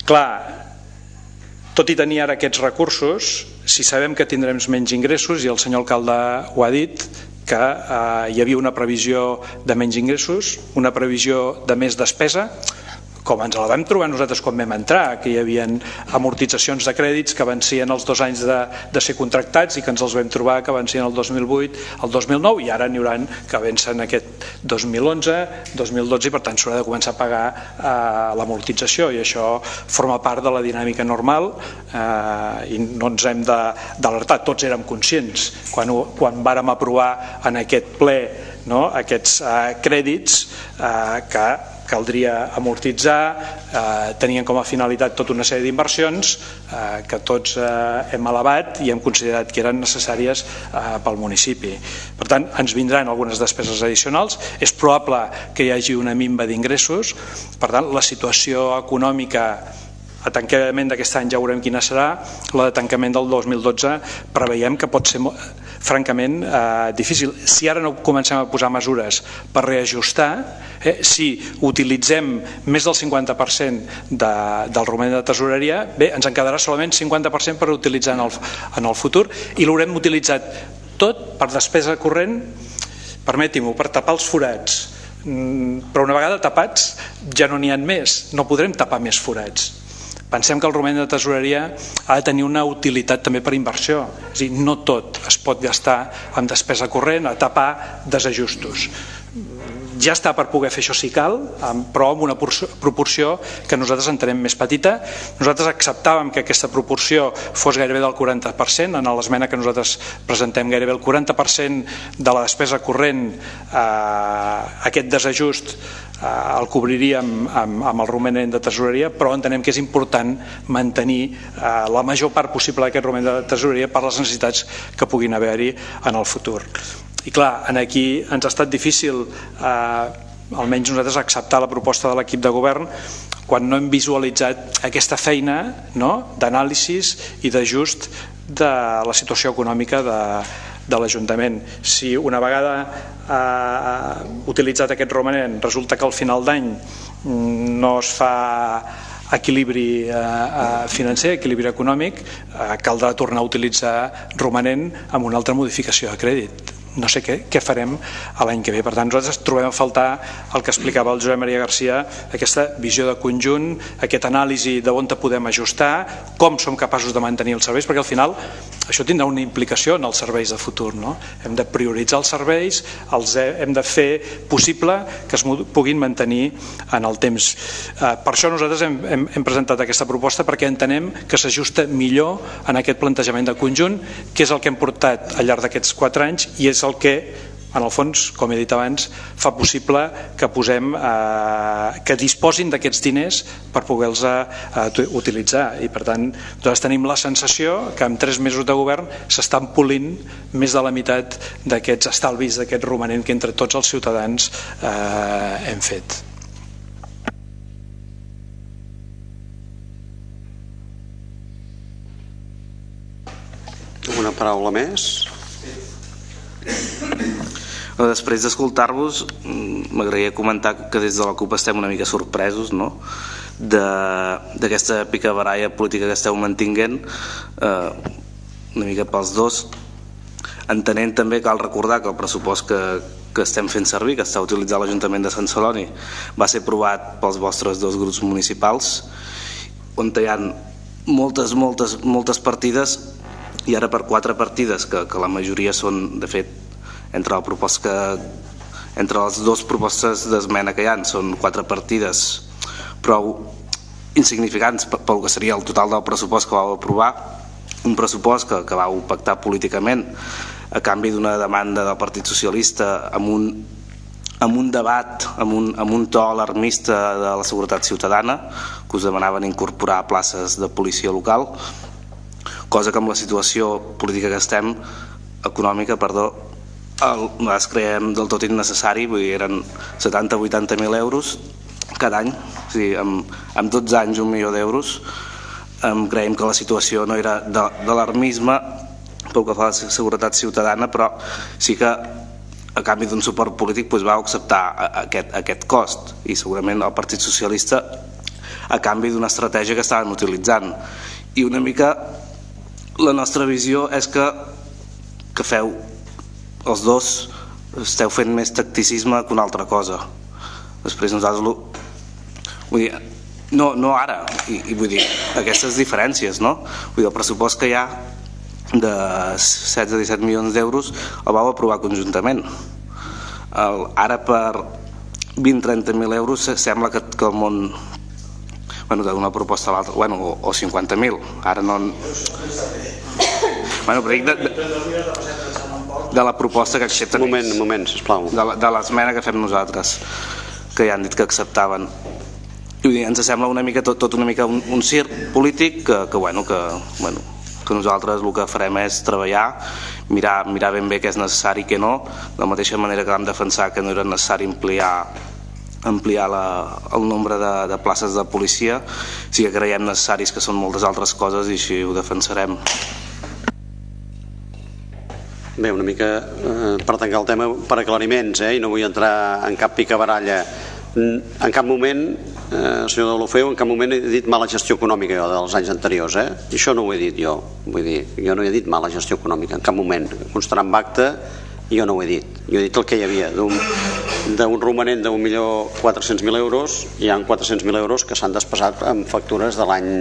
clar, tot i tenir ara aquests recursos, si sabem que tindrem menys ingressos, i el senyor alcalde ho ha dit, que eh, hi havia una previsió de menys ingressos, una previsió de més despesa, com ens la vam trobar nosaltres quan vam entrar, que hi havia amortitzacions de crèdits que vencien els dos anys de, de ser contractats i que ens els vam trobar que vencien el dos mil vuit, el dos mil nou, i ara n'hi haurà que vencen aquest dos mil onze, dos mil dotze, i per tant s'haurà de començar a pagar eh, l'amortització, i això forma part de la dinàmica normal, eh, i no ens hem d'alertar, tots érem conscients quan, ho, quan vàrem aprovar en aquest ple, no, aquests eh, crèdits eh, que caldria amortitzar, eh, tenien com a finalitat tota una sèrie d'inversions eh, que tots eh, hem elevat i hem considerat que eren necessàries eh, pel municipi. Per tant, ens vindran algunes despeses addicionals, és probable que hi hagi una minva d'ingressos, per tant, la situació econòmica a tancament d'aquest any ja veurem quina serà, la de tancament del dos mil dotze preveiem que pot ser francament eh, difícil. Si ara no comencem a posar mesures per reajustar, eh, si utilitzem més del cinquanta per cent de, del romanent de tesoreria, bé, ens en quedarà solament cinquanta per cent per utilitzar en el, en el futur, i l'haurem utilitzat tot per despesa corrent, permeti-m'ho, per tapar els forats, però una vegada tapats ja no n'hi ha més, no podrem tapar més forats. Pensem que el romanent de tesoreria ha de tenir una utilitat també per inversió, és a dir, no tot es pot gastar en despesa corrent, a tapar desajustos. Ja està per poder fer això si cal, però amb una proporció que nosaltres entenem més petita. Nosaltres acceptàvem que aquesta proporció fos gairebé del quaranta per cent, en l'esmena que nosaltres presentem gairebé el quaranta per cent de la despesa corrent, eh, aquest desajust eh, el cobriríem amb, amb el romanent de tesoreria, però entenem que és important mantenir eh, la major part possible d'aquest romanent de tesoreria per les necessitats que puguin haver-hi en el futur. I clar, aquí ens ha estat difícil, eh, almenys nosaltres, acceptar la proposta de l'equip de govern quan no hem visualitzat aquesta feina, no?, d'anàlisis i d'ajust de la situació econòmica de, de l'Ajuntament. Si una vegada eh, utilitzat aquest romanent resulta que al final d'any no es fa equilibri eh, financer, equilibri econòmic, eh, caldrà tornar a utilitzar romanent amb una altra modificació de crèdit. No sé què, què farem l'any que ve. Per tant, nosaltres trobem a faltar el que explicava el Josep Maria Garcia, aquesta visió de conjunt, aquesta anàlisi d'on podem ajustar, com som capaços de mantenir els serveis, perquè al final això tindrà una implicació en els serveis de futur, no? Hem de prioritzar els serveis, els hem de fer possible que es puguin mantenir en el temps. Eh, per això nosaltres hem, hem, hem presentat aquesta proposta, perquè entenem que s'ajusta millor en aquest plantejament de conjunt, que és el que hem portat al llarg d'aquests quatre anys i és el que, en el fons, com he dit abans, fa possible que posem, eh, que disposin d'aquests diners per poder-los eh, utilitzar. I per tant, nosaltres tenim la sensació que en tres mesos de govern s'estan polint més de la meitat d'aquests estalvis, d'aquest romanent que entre tots els ciutadans eh, hem fet. Una paraula més? Després d'escoltar-vos, m'agradaria comentar que des de la CUP estem una mica sorpresos, no?, d'aquesta picabaralla política que esteu mantinguent, eh, una mica pels dos, entenent també, cal recordar que el pressupost que, que estem fent servir, que està utilitzant l'Ajuntament de Sant Celoni, va ser aprovat pels vostres dos grups municipals, on hi ha moltes, moltes, moltes partides, i ara per quatre partides, que, que la majoria són, de fet, entre, la proposta que, entre les dues propostes d'esmena que hi ha, són quatre partides prou insignificants pel que seria el total del pressupost que vau aprovar, un pressupost que, que vau pactar políticament a canvi d'una demanda del Partit Socialista amb un, amb un debat, amb un, amb un to alarmista de la seguretat ciutadana, que us demanaven incorporar places de policia local, cosa que amb la situació política que estem, econòmica, perdó, el, nosaltres creiem del tot innecessari, vull dir, eren setanta o vuitanta mil euros cada any, o sigui, amb, amb dotze anys un milió d'euros. Um, creiem que la situació no era d'alarmisme pel que fa a la seguretat ciutadana, però sí que a canvi d'un suport polític doncs, vau acceptar aquest, aquest cost, i segurament el Partit Socialista a canvi d'una estratègia que estaven utilitzant. I una mica la nostra visió és que, que feu els dos, esteu fent més tacticisme que una altra cosa. Després nosaltres lo, vull dir, no, no ara, i, i vull dir, aquestes diferències, no? Vull dir, el pressupost que hi ha de setze a disset milions d'euros el vau aprovar conjuntament. El, ara per vint a trenta mil euros sembla que, que el món, bueno, d'una proposta a l'altra, bueno, o, o cinquanta mil, ara no... Bueno, però dic de, de, de la proposta que accepten un moment, un moment, sisplau. De, de l'esmena que fem nosaltres, que ja han dit que acceptaven. I vull dir, ens sembla una mica tot, tot una mica un, un circ polític que, que, bueno, que, bueno, que nosaltres el que farem és treballar, mirar, mirar ben bé què és necessari i què no, de la mateixa manera que vam defensar que no era necessari ampliar, ampliar la, el nombre de, de places de policia, sí que creiem necessaris que són moltes altres coses i així ho defensarem. Bé, una mica eh, per tancar el tema per aclariments, eh, i no vull entrar en cap picabaralla. En cap moment, eh, senyor de l'Ofeu, en cap moment he dit mala gestió econòmica jo dels anys anteriors, eh? I això no ho he dit jo, vull dir, jo no he dit mala gestió econòmica, en cap moment, constarà en acte, jo no ho he dit, jo he dit el que hi havia, d'un romanent d'un milió quatre-cents mil euros, hi ha quatre-cents mil euros que s'han despassat amb factures de l'any,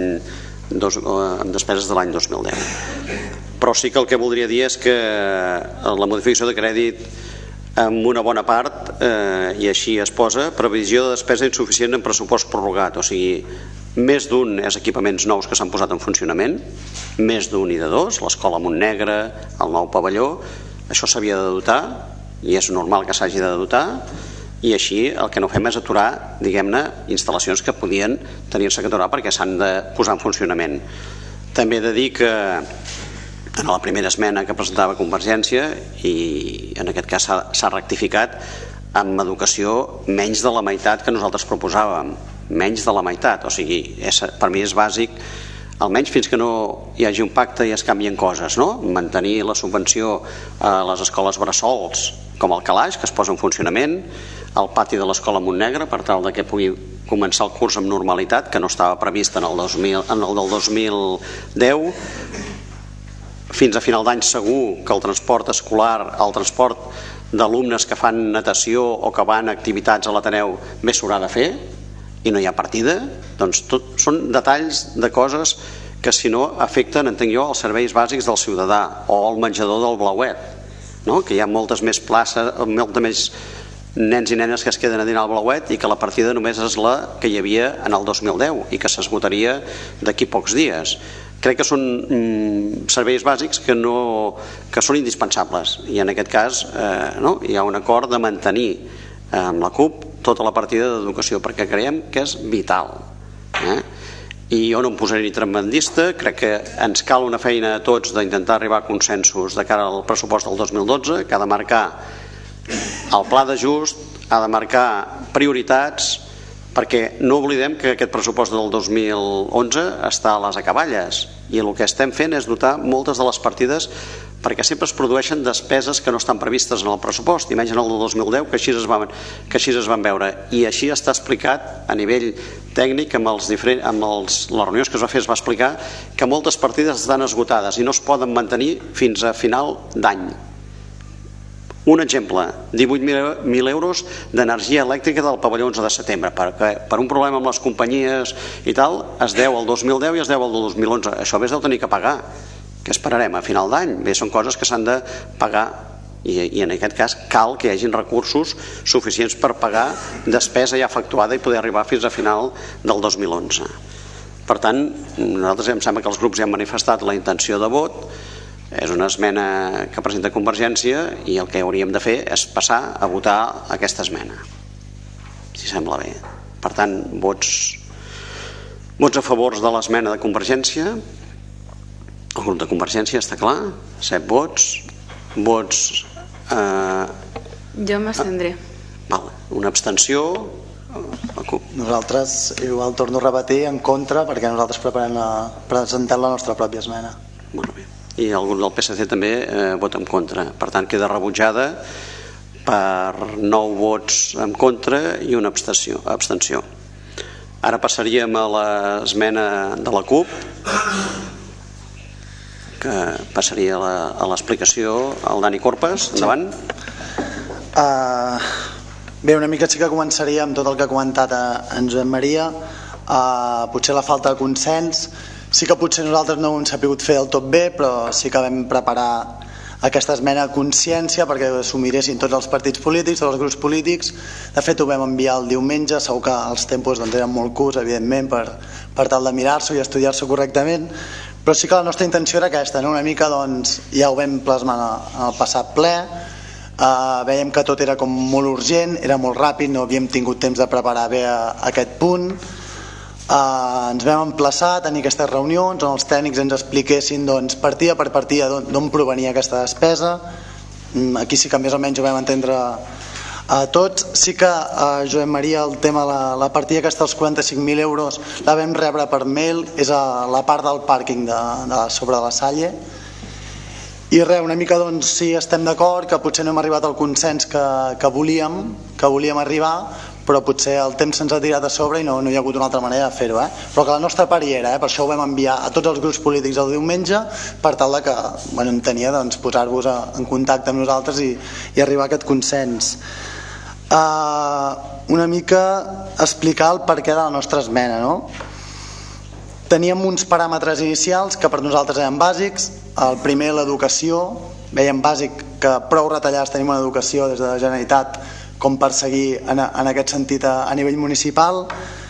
amb despeses de l'any dos mil deu. Però sí que el que voldria dir és que la modificació de crèdit amb una bona part, eh, i així es posa, previsió de despesa insuficient en pressupost prorrogat, o sigui, més d'un és equipaments nous que s'han posat en funcionament, més d'un i de dos, l'escola Montnegre, el nou pavelló, això s'havia de dotar, i és normal que s'hagi de dotar, i així el que no fem és aturar, diguem-ne, instal·lacions que podien tenir-se que aturar perquè s'han de posar en funcionament. També he de dir que en la primera esmena que presentava Convergència, i en aquest cas s'ha rectificat, amb educació menys de la meitat que nosaltres proposàvem, menys de la meitat, o sigui, és, per mi és bàsic, almenys fins que no hi hagi un pacte i es canvien coses, no? Mantenir la subvenció a les escoles bressols com el calaix, que es posa en funcionament, el pati de l'escola Montnegre, per tal de que pugui començar el curs amb normalitat, que no estava previst en el, dos mil, en el del dos mil deu. Fins a final d'any segur que el transport escolar, el transport d'alumnes que fan natació o que van a activitats a l'Ateneu bé s'haurà de fer i no hi ha partida. Doncs tot són detalls de coses que si no afecten, entenc jo, els serveis bàsics del ciutadà o el menjador del Blauet, no? Que hi ha moltes més places, moltes més nens i nenes que es queden a dinar al Blauet i que la partida només és la que hi havia en el dos mil deu i que s'esgotaria d'aquí pocs dies. Crec que són mm, serveis bàsics que, no, que són indispensables i en aquest cas eh, no, hi ha un acord de mantenir eh, amb la CUP tota la partida d'educació perquè creiem que és vital, eh? I jo no em posaré ni tremendista, crec que ens cal una feina a tots d'intentar arribar a consensos de cara al pressupost del dos mil dotze, que ha de marcar el pla d'ajust, ha de marcar prioritats, perquè no oblidem que aquest pressupost del dos mil onze està a les acaballes i el que estem fent és dotar moltes de les partides perquè sempre es produeixen despeses que no estan previstes en el pressupost, i menys en el del dos mil deu que així es van, que així es van veure, i així està explicat a nivell tècnic amb, els diferents, amb els, les reunions que es va fer es va explicar que moltes partides estan esgotades i no es poden mantenir fins a final d'any. Un exemple, divuit mil euros d'energia elèctrica del pavelló onze de setembre, perquè per un problema amb les companyies i tal, es deu al dos mil deu i es deu al dos mil onze. Això bé es deu tenir que pagar. Què esperarem a final d'any? Bé, són coses que s'han de pagar i, i en aquest cas cal que hi hagin recursos suficients per pagar despesa ja efectuada i poder arribar fins a final del dos mil onze. Per tant, nosaltres em sembla que els grups ja han manifestat la intenció de vot. És una esmena que presenta Convergència i el que hauríem de fer és passar a votar aquesta esmena, si sembla bé. Per tant, vots, vots a favor de l'esmena de Convergència. El grup de Convergència està clar, set vots. Vots... Eh, jo m'abstindré. Vale. Una abstenció. Nosaltres, igual torno a repetir, en contra, perquè nosaltres preparem la, presentem la nostra pròpia esmena. Molt bé. I el grup del P S C també eh, vota en contra, per tant queda rebutjada per nou vots en contra i una abstenció, abstenció. Ara passaríem a l'esmena de la CUP, que passaria a l'explicació al Dani Corpes. Endavant. Uh, bé, una mica sí que començaria amb tot el que ha comentat en Josep Maria. Uh, potser la falta de consens, sí que potser nosaltres no ho hem sabut fer del tot bé, però sí que vam preparar aquesta esmena a consciència perquè s'ho miressin tots els partits polítics, tots els grups polítics. De fet ho vam enviar el diumenge, segur que els tempos doncs, eren molt curts, evidentment, per, per tal de mirar-s'ho i estudiar-s'ho correctament, però sí que la nostra intenció era aquesta, no? Una mica doncs, ja ho vam plasmar en el passat ple. Uh, veiem que tot era com molt urgent, era molt ràpid, no havíem tingut temps de preparar bé a, a aquest punt. Uh, ens vam emplaçar a tenir aquestes reunions on els tècnics ens expliquessin doncs, partida per partida d'on provenia aquesta despesa. um, aquí sí que més o menys ho vam entendre a tots. Sí que uh, Josep Maria, el tema la, la partida aquesta dels quaranta-cinc mil euros la vam rebre per mail, és a la part del pàrquing de, de, sobre de la Salle. I res, una mica doncs sí, estem d'acord que potser no hem arribat al consens que, que volíem que volíem arribar, però potser el temps se'ns ha tirat a sobre i no, no hi ha hagut una altra manera de fer-ho, eh? Però que la nostra part hi era, eh? Per això ho vam enviar a tots els grups polítics el diumenge per tal de que bueno, en tenia doncs, posar-vos en contacte amb nosaltres i, i arribar a aquest consens. Uh, una mica explicar el perquè de la nostra esmena, no? Teníem uns paràmetres inicials que per nosaltres eren bàsics. El primer, l'educació. Veiem bàsic que prou retallades tenim una educació des de la Generalitat com per seguir en, en aquest sentit a, a nivell municipal.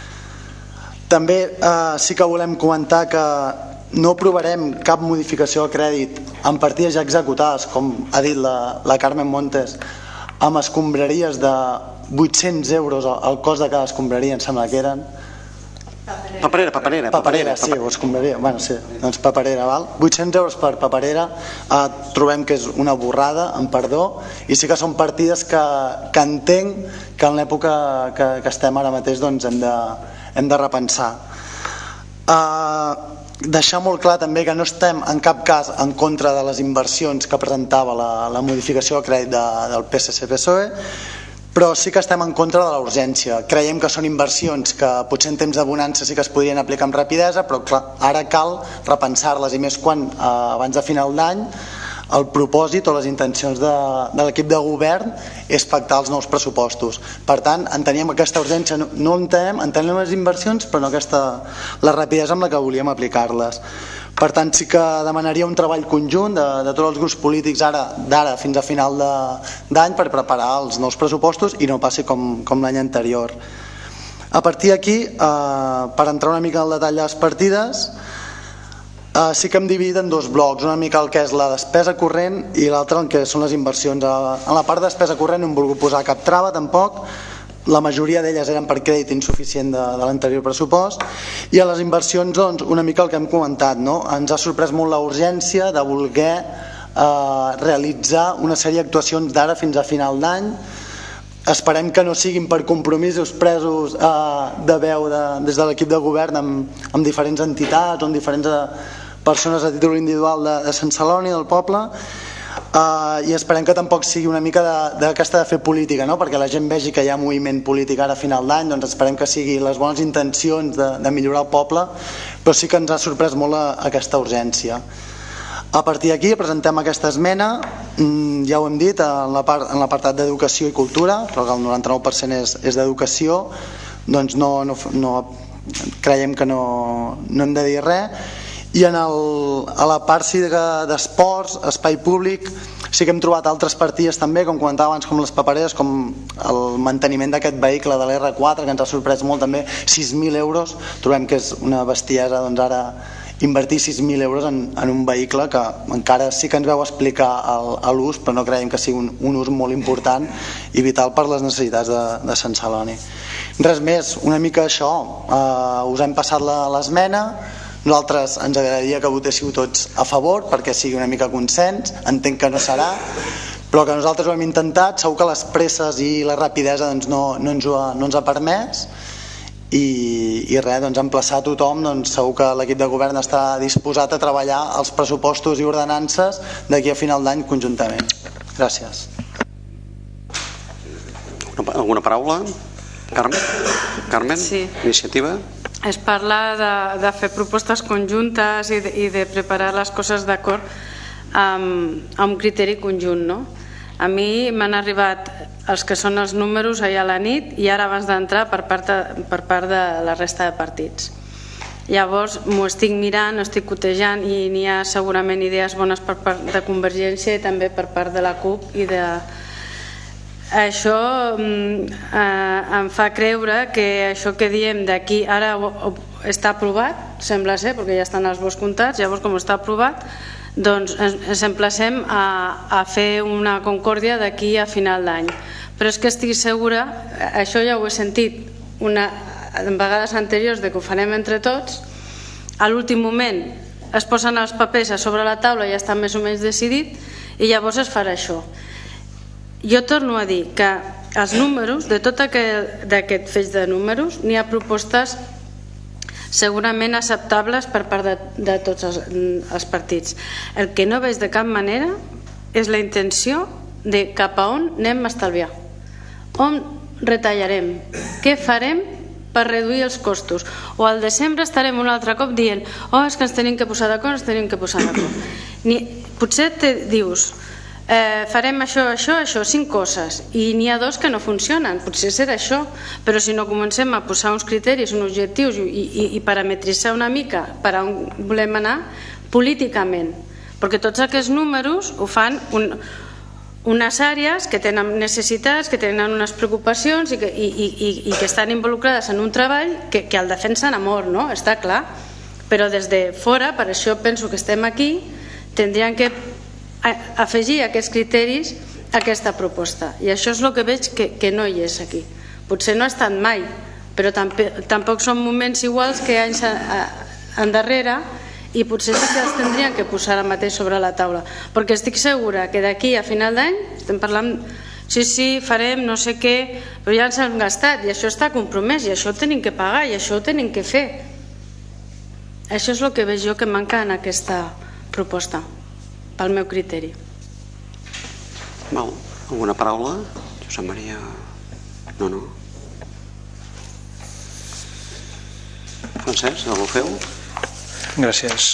També eh, sí que volem comentar que no aprovarem cap modificació de crèdit en partides ja executades, com ha dit la, la Carmen Montes, amb escombraries de vuit-cents euros el cost de cada escombraria, em sembla que eren. Paperera, paperera. Paperera, sí, o escombraria. Bueno, sí, doncs paperera, val? vuit-cents euros per paperera, eh, trobem que és una borrada, amb perdó, i sí que són partides que, que entenc que en l'època que, que estem ara mateix doncs hem de, hem de repensar. Eh, deixar molt clar també que no estem en cap cas en contra de les inversions que presentava la, la modificació de crèdit de, del P S C P S O E, però sí que estem en contra de la urgència. Creiem que són inversions que potser en temps de bonança sí que es podrien aplicar amb rapidesa, però clar, ara cal repensar-les, i més quan eh, abans de final d'any el propòsit o les intencions de, de l'equip de govern és pactar els nous pressupostos. Per tant, enteníem aquesta urgència, no, no entenem, entenem les inversions, però no aquesta, la rapidesa amb la que volíem aplicar-les. Per tant, sí que demanaria un treball conjunt de, de tots els grups polítics ara d'ara fins a final d'any per preparar els nous pressupostos i no passi com, com l'any anterior. A partir d'aquí, eh, per entrar una mica al detall de les partides, eh, sí que hem dividit en dos blocs, una mica el que és la despesa corrent i l'altre el que són les inversions. En la part de despesa corrent no hem volgut posar cap trava tampoc, la majoria d'elles eren per crèdit insuficient de, de l'anterior pressupost, i a les inversions doncs, una mica el que hem comentat, no? Ens ha sorprès molt la urgència de voler eh, realitzar una sèrie d'actuacions d'ara fins a final d'any. Esperem que no siguin per compromisos presos eh, de veu de, des de l'equip de govern amb, amb diferents entitats o amb diferents eh, persones a títol individual de, de Sant Celoni, del poble. Uh, i esperem que tampoc sigui una mica d'aquesta de, de fer política, no? Perquè la gent vegi que hi ha moviment polític ara a final d'any, doncs esperem que sigui les bones intencions de, de millorar el poble, però sí que ens ha sorprès molt a, a aquesta urgència. A partir d'aquí presentem aquesta esmena, mm, ja ho hem dit, en l'apartat d'educació i cultura, però que el noranta-nou per cent és, és d'educació, doncs no, no, no, creiem que no, no hem de dir res. I en el, a la part sí d'esports, espai públic, sí que hem trobat altres partides també, com comentava abans, com les papereres, com el manteniment d'aquest vehicle de l'R quatre, que ens ha sorprès molt també, sis mil euros. Trobem que és una bestiesa doncs, ara invertir sis mil euros en, en un vehicle que encara sí que ens veu explicar l'ús, però no creiem que sigui un, un ús molt important i vital per les necessitats de, de Sant Celoni. Res més, una mica això, uh, us hem passat l'esmena. Nosaltres ens agradaria que votéssiu tots a favor perquè sigui una mica consens, entenc que no serà, però que nosaltres ho hem intentat. Segur que les presses i la rapidesa doncs, no, no, ens ho ha, no ens ha permès i, i res, doncs, emplaçar a tothom, doncs, segur que l'equip de govern està disposat a treballar els pressupostos i ordenances d'aquí a final d'any conjuntament. Gràcies. Alguna paraula? Carmen? Carmen? Sí. Iniciativa? Es parla de, de fer propostes conjuntes i de, i de preparar les coses d'acord amb, amb un criteri conjunt, no? A mi m'han arribat els que són els números ahir a la nit i ara abans d'entrar per, part de, per part de la resta de partits. Llavors m'ho estic mirant, ho estic cotejant i n'hi ha segurament idees bones per part de Convergència i també per part de la CUP i de... Això eh, em fa creure que això que diem d'aquí ara està aprovat, sembla ser, perquè ja estan els vots comptats, llavors com està aprovat, doncs ens emplacem a, a fer una concòrdia d'aquí a final d'any. Però és que estic segura, això ja ho he sentit una, en vegades anteriors, de que ho farem entre tots, a l'últim moment es posen els papers a sobre la taula i ja està més o menys decidit i llavors es farà això. Jo torno a dir que els números, de tot aquest feix de números, n'hi ha propostes segurament acceptables per part de, de tots els, els partits. El que no veig de cap manera és la intenció de cap a on anem a estalviar. On retallarem? Què farem per reduir els costos? O al desembre estarem un altre cop dient oh, és que ens tenim que posar d'acord, ens tenim que posar d'acord. Ni, potser te dius Eh, farem això, això, això, cinc coses i n'hi ha dos que no funcionen, potser serà això, però si no comencem a posar uns criteris, uns objectius i, i, i parametritzar una mica per on volem anar políticament, perquè tots aquests números ho fan un, unes àrees que tenen necessitats, que tenen unes preocupacions i que, i, i, i que estan involucrades en un treball que, que el defensen a mort, no? Està clar, però des de fora, per això penso que estem aquí, tindrien que afegir aquests criteris a aquesta proposta i això és el que veig que, que no hi és aquí. Potser no ha estat mai, però tampoc són moments iguals que anys endarrere i potser sí que els tindrien que posar ara mateix sobre la taula, perquè estic segura que d'aquí a final d'any estem parlant sí, sí, farem no sé què, però ja ens hem gastat i això està compromès i això ho tenim que pagar i això ho tenim que fer. Això és el que veig jo que manca en aquesta proposta, pel meu criteri. Val. Alguna paraula? Josep Maria... No, no. Francesc, el feu? Gràcies.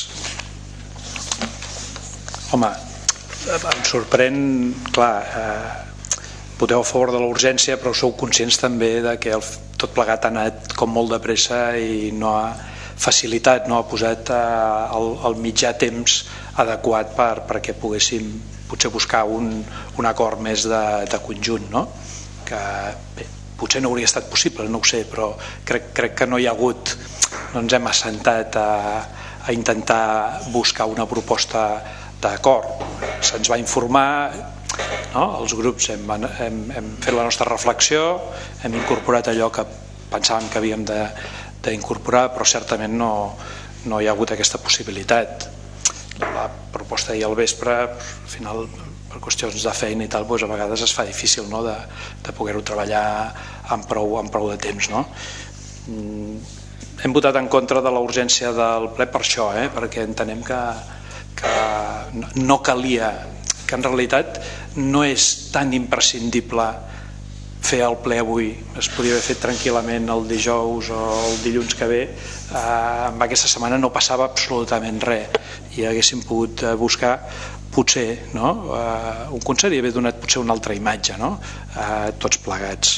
Home, em sorprèn, clar, eh, voteu a favor de la urgència, però sou conscients també de que el, tot plegat ha anat com molt de pressa i no ha facilitat, no ha posat eh, el, el mitjà temps adequat per, perquè poguéssim potser buscar un, un acord més de, de conjunt, no? Que bé, potser no hauria estat possible, no ho sé, però crec, crec que no hi ha hagut, no ens hem assentat a, a intentar buscar una proposta d'acord. Se'ns va informar, no? Els grups hem, hem, hem fet la nostra reflexió, hem incorporat allò que pensàvem que havíem de, d'incorporar, però certament no, no hi ha hagut aquesta possibilitat. La proposta ahir al vespre, al final, per qüestions de feina i tal, doncs a vegades es fa difícil, no? de, de poder-ho treballar amb prou, amb prou de temps, no? Hem votat en contra de la urgència del ple per això, eh? Perquè entenem que, que no calia, que en realitat no és tan imprescindible fer el ple avui, es podria haver fet tranquil·lament el dijous o el dilluns que ve. Eh, en aquesta setmana no passava absolutament res i haguéssim pogut buscar potser, no? eh, un concert i haver donat potser una altra imatge, no? eh, tots plegats.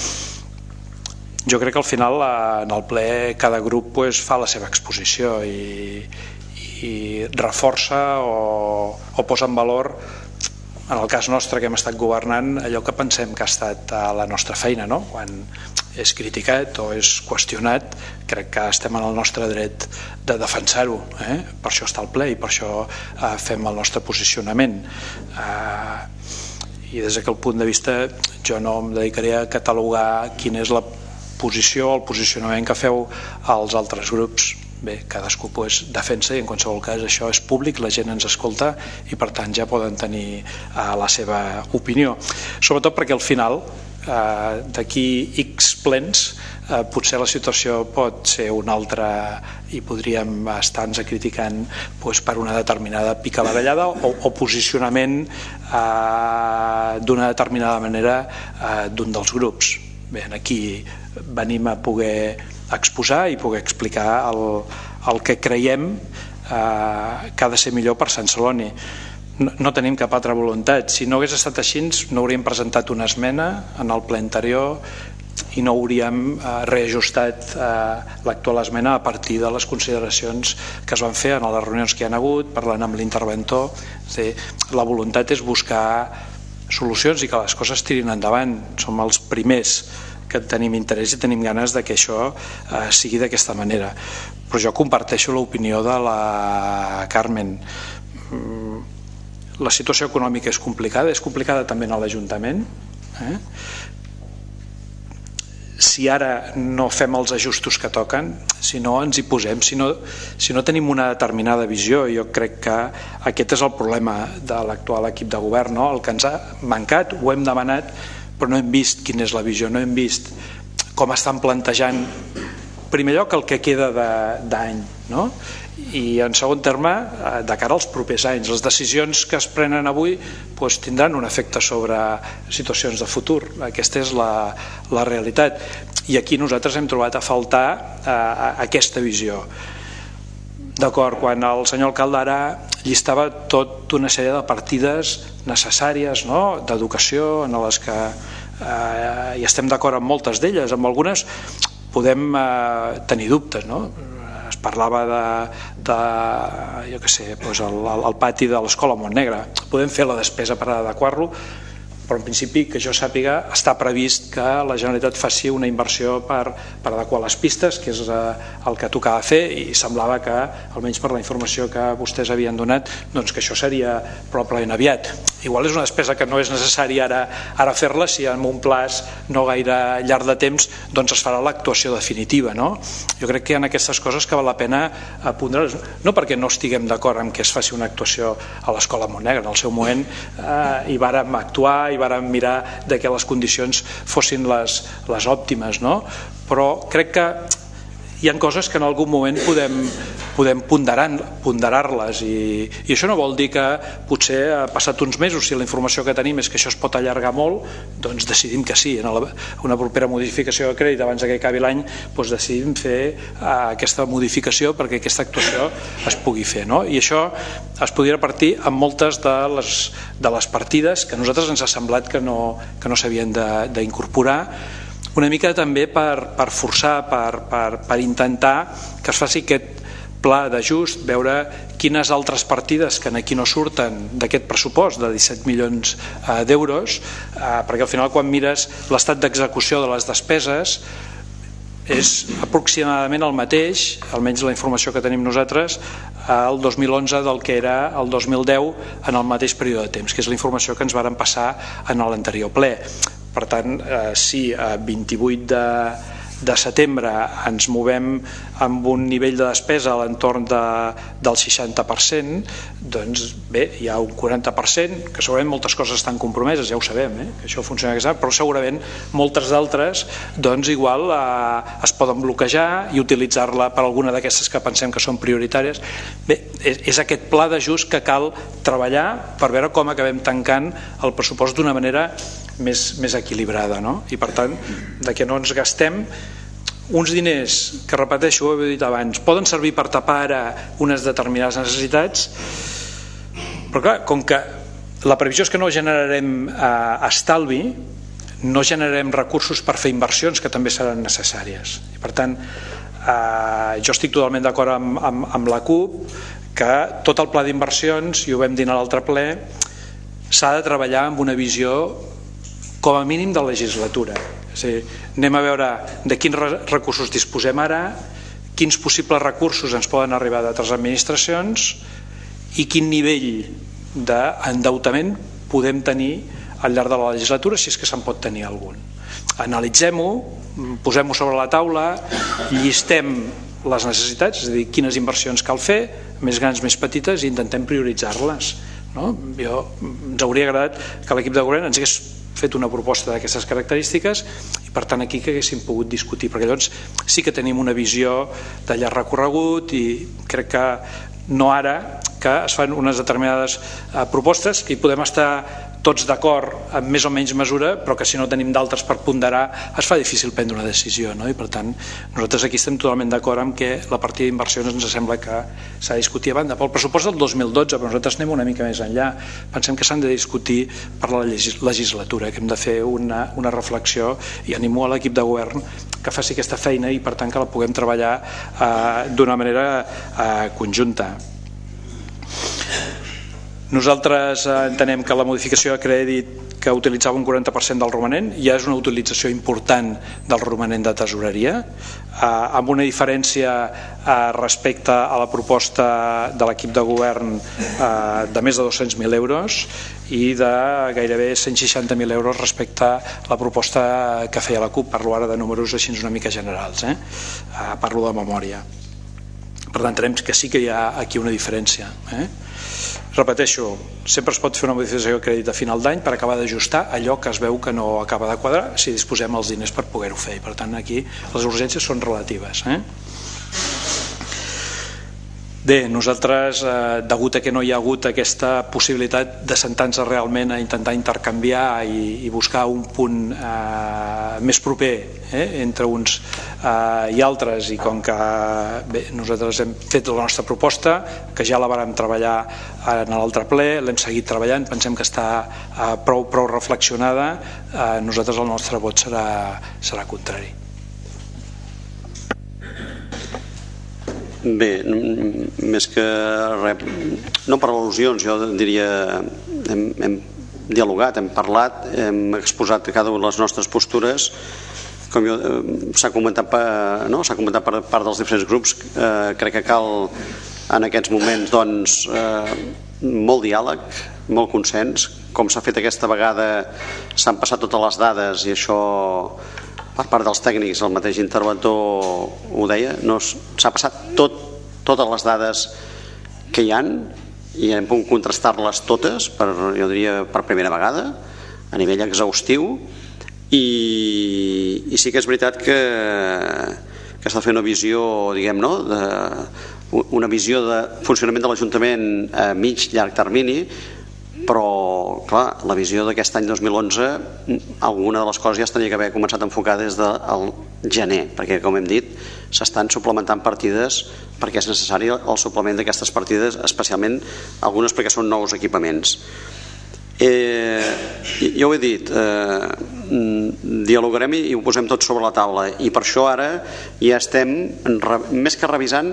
Jo crec que al final eh, en el ple cada grup pues, fa la seva exposició i, i reforça o, o posa en valor, en el cas nostre que hem estat governant, allò que pensem que ha estat la nostra feina, no? Quan és criticat o és qüestionat, crec que estem en el nostre dret de defensar-ho, eh? Per això està el ple i per això eh, fem el nostre posicionament. Eh, I des d'aquest punt de vista jo no em dedicaré a catalogar quina és la posició o el posicionament que feu als altres grups. Bé, cadascú pues, defensa i en qualsevol cas això és públic, la gent ens escolta i per tant ja poden tenir uh, la seva opinió, sobretot perquè al final uh, d'aquí X plens uh, potser la situació pot ser una altra i podríem estar-nos criticant pues, per una determinada picabarallada o, o posicionament uh, d'una determinada manera uh, d'un dels grups. Bé, aquí venim a poder exposar i poder explicar el, el que creiem eh, que ha de ser millor per Sant Celoni. No, no tenim cap altra voluntat. Si no hagués estat així, no hauríem presentat una esmena en el ple anterior i no hauríem eh, reajustat eh, l'actual esmena a partir de les consideracions que es van fer en les reunions que hi ha hagut, parlant amb l'interventor. És a dir, la voluntat és buscar solucions i que les coses tirin endavant. Som els primers que tenim interès i tenim ganes de que això eh, sigui d'aquesta manera. Però jo comparteixo l'opinió de la Carmen. La situació econòmica és complicada, és complicada també en l'Ajuntament. Eh? Si ara no fem els ajustos que toquen, si no ens hi posem, si no, si no tenim una determinada visió, jo crec que aquest és el problema de l'actual equip de govern, no? El que ens ha mancat, ho hem demanat, però no hem vist quina és la visió, no hem vist com estan plantejant, en primer lloc, el que queda d'any, no? I en segon terme, de cara als propers anys. Les decisions que es prenen avui doncs, tindran un efecte sobre situacions de futur. Aquesta és la, la realitat. I aquí nosaltres hem trobat a faltar eh, aquesta visió. D'acord, quan el senyor alcalde ara llistava tota una sèrie de partides necessàries, no? D'educació, en les que eh, hi estem d'acord amb moltes d'elles, amb algunes podem eh, tenir dubtes, no? Es parlava de, de jo què sé, doncs el, el pati de l'escola Montnegre. Podem fer la despesa per adequar-lo, però en principi, que jo sàpiga, està previst que la Generalitat faci una inversió per, per adequar les pistes, que és el que tocava fer, i semblava que, almenys per la informació que vostès havien donat, doncs que això seria probablement aviat. Igual és una despesa que no és necessari ara, ara fer-la, si en un plaç no gaire llarg de temps doncs es farà l'actuació definitiva, no? Jo crec que hi ha aquestes coses que val la pena ponderar, no perquè no estiguem d'acord amb que es faci una actuació a l'escola Montnegre. En el seu moment eh, hi vàrem actuar i vàrem mirar de que les condicions fossin les, les òptimes, no? Però crec que hi ha coses que en algun moment podem, podem ponderar-les i, i això no vol dir que potser ha passat uns mesos, si la informació que tenim és que això es pot allargar molt, doncs decidim que sí, en una propera modificació de crèdit abans que acabi l'any doncs decidim fer aquesta modificació perquè aquesta actuació es pugui fer, no? I això es podria repartir amb moltes de les, de les partides que a nosaltres ens ha semblat que no, que no s'havien d'incorporar, una mica també per, per forçar, per, per, per intentar que es faci aquest pla d'ajust, veure quines altres partides que aquí no surten d'aquest pressupost de disset milions d'euros, eh, perquè al final quan mires l'estat d'execució de les despeses és aproximadament el mateix, almenys la informació que tenim nosaltres, el dos mil onze del que era el dos mil deu en el mateix període de temps, que és la informació que ens varen passar en l'anterior ple. Per tant, eh, si a vint-i-vuit de, de setembre ens movem amb un nivell de despesa a l'entorn de, del seixanta per cent, doncs bé, hi ha un quaranta per cent, que segurament moltes coses estan compromeses, ja ho sabem, eh, que això funciona aquesta, però segurament moltes d'altres doncs igual eh, es poden bloquejar i utilitzar-la per alguna d'aquestes que pensem que són prioritàries. Bé, és, és aquest pla d'ajust que cal treballar per veure com acabem tancant el pressupost d'una manera més, més equilibrada, no? I per tant, de que no ens gastem uns diners que, repeteixo, ho he dit abans, poden servir per tapar ara unes determinades necessitats, però clar, com que la previsió és que no generarem eh, estalvi, no generarem recursos per fer inversions que també seran necessàries. I per tant, eh, jo estic totalment d'acord amb, amb, amb la CUP que tot el pla d'inversions, i ho vam dir a l'altre ple, s'ha de treballar amb una visió com a mínim de legislatura. És a dir, anem a veure de quins recursos disposem ara, quins possibles recursos ens poden arribar d'altres administracions i quin nivell d'endeutament podem tenir al llarg de la legislatura, si és que se'n pot tenir algun. Analitzem-ho, posem-ho sobre la taula, llistem les necessitats, és a dir, quines inversions cal fer, més grans, més petites, i intentem prioritzar-les, no? Jo, ens hauria agradat que l'equip de govern ens hagués fet una proposta d'aquestes característiques i per tant aquí que haguéssim pogut discutir, perquè llavors sí que tenim una visió de llarg recorregut i crec que no ara que es fan unes determinades propostes que hi podem estar tots d'acord en més o menys mesura, però que si no tenim d'altres per ponderar es fa difícil prendre una decisió, no? I per tant nosaltres aquí estem totalment d'acord amb que la partida d'inversions ens sembla que s'ha de discutir a banda pel pressupost del dos mil dotze, però nosaltres anem una mica més enllà, pensem que s'han de discutir per la legislatura, que hem de fer una, una reflexió, i animo a l'equip de govern que faci aquesta feina i per tant que la puguem treballar eh, d'una manera eh, conjunta. Nosaltres entenem que la modificació de crèdit que utilitzava un quaranta per cent del romanent ja és una utilització important del romanent de tesoreria, eh, amb una diferència eh, respecte a la proposta de l'equip de govern eh, de més de dos-cents mil euros i de gairebé cent seixanta mil euros respecte a la proposta que feia la CUP. Parlo ara de números així una mica generals, eh? Eh, parlo de memòria. Per tant, entenem que sí que hi ha aquí una diferència. Eh? Repeteixo, sempre es pot fer una modificació de crèdit a final d'any per acabar d'ajustar allò que es veu que no acaba de quadrar si disposem els diners per poder-ho fer. I per tant, aquí les urgències són relatives. Eh? Bé, nosaltres, eh, degut a que no hi ha hagut aquesta possibilitat de sentar-nos realment a intentar intercanviar i, i buscar un punt eh, més proper eh, entre uns eh, i altres, i com que bé, nosaltres hem fet la nostra proposta, que ja la vàrem treballar en l'altre ple, l'hem seguit treballant, pensem que està eh, prou, prou reflexionada, eh, nosaltres el nostre vot serà, serà contrari. Bé, més que res, no per al·lusions, jo diria hem, hem dialogat, hem parlat, hem exposat cada una de les nostres postures, com jo s'ha comentat, no? s'ha comentat per part dels diferents grups. Eh, crec que cal en aquests moments doncs, eh, molt diàleg, molt consens. Com s'ha fet aquesta vegada, s'han passat totes les dades i això per part dels tècnics, el mateix interventor ho deia, no, s'ha passat tot, totes les dades que hi han i hem pogut contrastar-les totes, per, jo diria per primera vegada, a nivell exhaustiu, i, i sí que és veritat que, que s'ha de fer una visió, diguem, no? de, una visió de funcionament de l'Ajuntament a mig, llarg termini, però clar, la visió d'aquest any dos mil onze, alguna de les coses ja es tenia que haver començat a enfocar des del gener, perquè com hem dit s'estan suplementant partides perquè és necessari el suplement d'aquestes partides, especialment algunes perquè són nous equipaments. Eh, ja ho he dit, eh, dialogarem i ho posem tot sobre la taula, i per això ara ja estem més que revisant,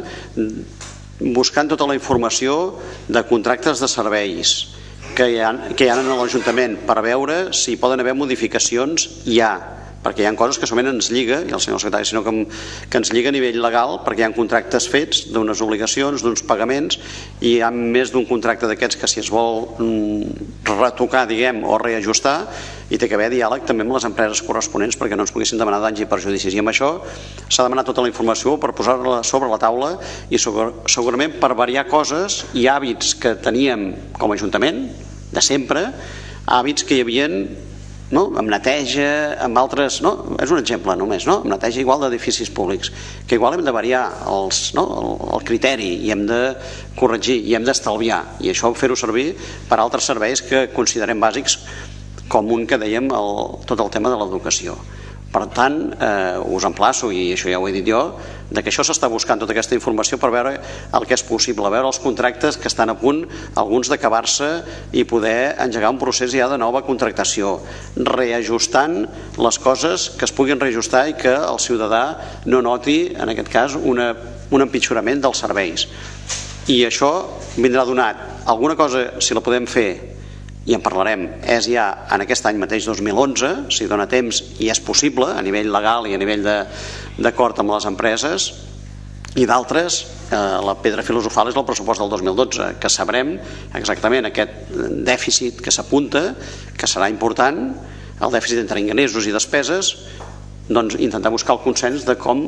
buscant tota la informació de contractes de serveis que hi ha, que hi ha en l'Ajuntament per veure si poden haver modificacions ja, perquè hi ha coses que solament ens lliga, i el senyor secretari, sinó que, que ens lliga a nivell legal, perquè hi ha contractes fets d'unes obligacions, d'uns pagaments, i hi ha més d'un contracte d'aquests que si es vol mm, retocar, diguem, o reajustar, i té que haver diàleg també amb les empreses corresponents perquè no ens poguessin demanar danys i perjudicis, i amb això s'ha demanat tota la informació per posar-la sobre la taula i segurament per variar coses i hàbits que teníem com a Ajuntament de sempre, hàbits que hi havia, no? amb neteja, amb altres, no? és un exemple només, no? amb neteja igual d'edificis públics, que igual hem de variar els, no? el, el criteri i hem de corregir i hem d'estalviar, i això fer-ho servir per altres serveis que considerem bàsics, com un que dèiem el, tot el tema de l'educació. Per tant, eh, us emplaço, i això ja ho he dit jo, de que això s'està buscant tota aquesta informació per veure el que és possible, veure els contractes que estan a punt, alguns d'acabar-se, i poder engegar un procés ja de nova contractació, reajustant les coses que es puguin reajustar i que el ciutadà no noti, en aquest cas, una, un empitjorament dels serveis. I això vindrà donat. Alguna cosa, si la podem fer, i en parlarem, és ja en aquest any mateix dos mil onze, si dona temps i és possible a nivell legal i a nivell d'acord amb les empreses, i d'altres, eh, la pedra filosofal és el pressupost del dos mil dotze, que sabrem exactament aquest dèficit que s'apunta, que serà important, el dèficit entre ingressos i despeses, doncs intentar buscar el consens de com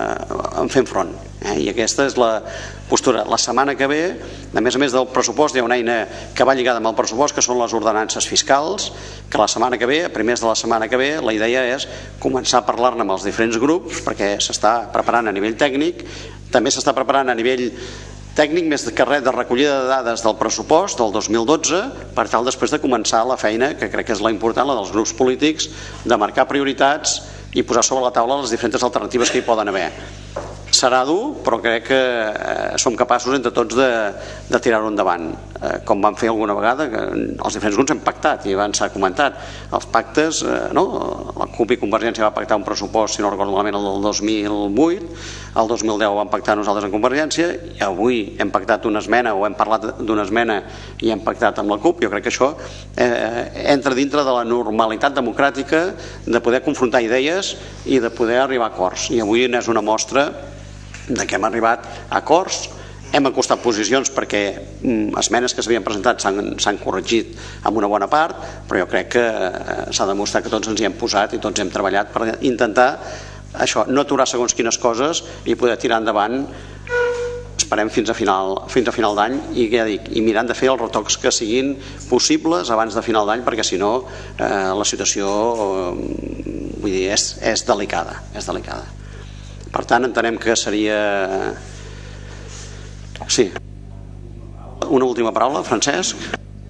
eh, en fem front, eh? I aquesta és la postura. La setmana que ve, a més a més del pressupost, hi ha una eina que va lligada amb el pressupost, que són les ordenances fiscals, que la setmana que ve, a primers de la setmana que ve, la idea és començar a parlar-ne amb els diferents grups, perquè s'està preparant a nivell tècnic, també s'està preparant a nivell tècnic més que res de recollida de dades del pressupost del dos mil dotze per tal després de començar la feina, que crec que és la important, la dels grups polítics, de marcar prioritats i posar sobre la taula les diferents alternatives que hi poden haver. Serà dur, però crec que eh, som capaços entre tots de, de tirar-ho endavant, eh, com vam fer alguna vegada, que els diferents grups hem pactat i abans s'ha comentat els pactes, eh, no? La CUP i Convergència va pactar un pressupost, si no recordo malament, el del dos mil vuit, el dos mil deu vam pactar nosaltres en Convergència, i avui hem pactat una esmena o hem parlat d'una esmena i hem pactat amb la CUP. Jo crec que això eh, entra dintre de la normalitat democràtica de poder confrontar idees i de poder arribar a acords, i avui n'és una mostra de que hem arribat a acords. Hem acostat posicions perquè mm, esmenes que s'havien presentat s'han corregit amb una bona part, però jo crec que eh, s'ha demostrat que tots ens hi hem posat i tots hem treballat per intentar això, no aturar segons quines coses i poder tirar endavant, esperem fins a final, fins a final d'any, i ja dic, i mirant de fer els retocs que siguin possibles abans de final d'any, perquè si no eh, la situació eh, vull dir, és, és delicada, és delicada. Per tant, entenem que seria... Sí. Una última paraula, Francesc.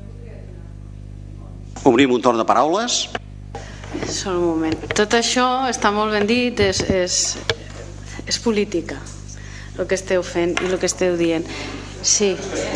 Obrim un torn de paraules. Sol un moment. Tot això està molt ben dit, és, és, és política, el que esteu fent i el que esteu dient. Sí.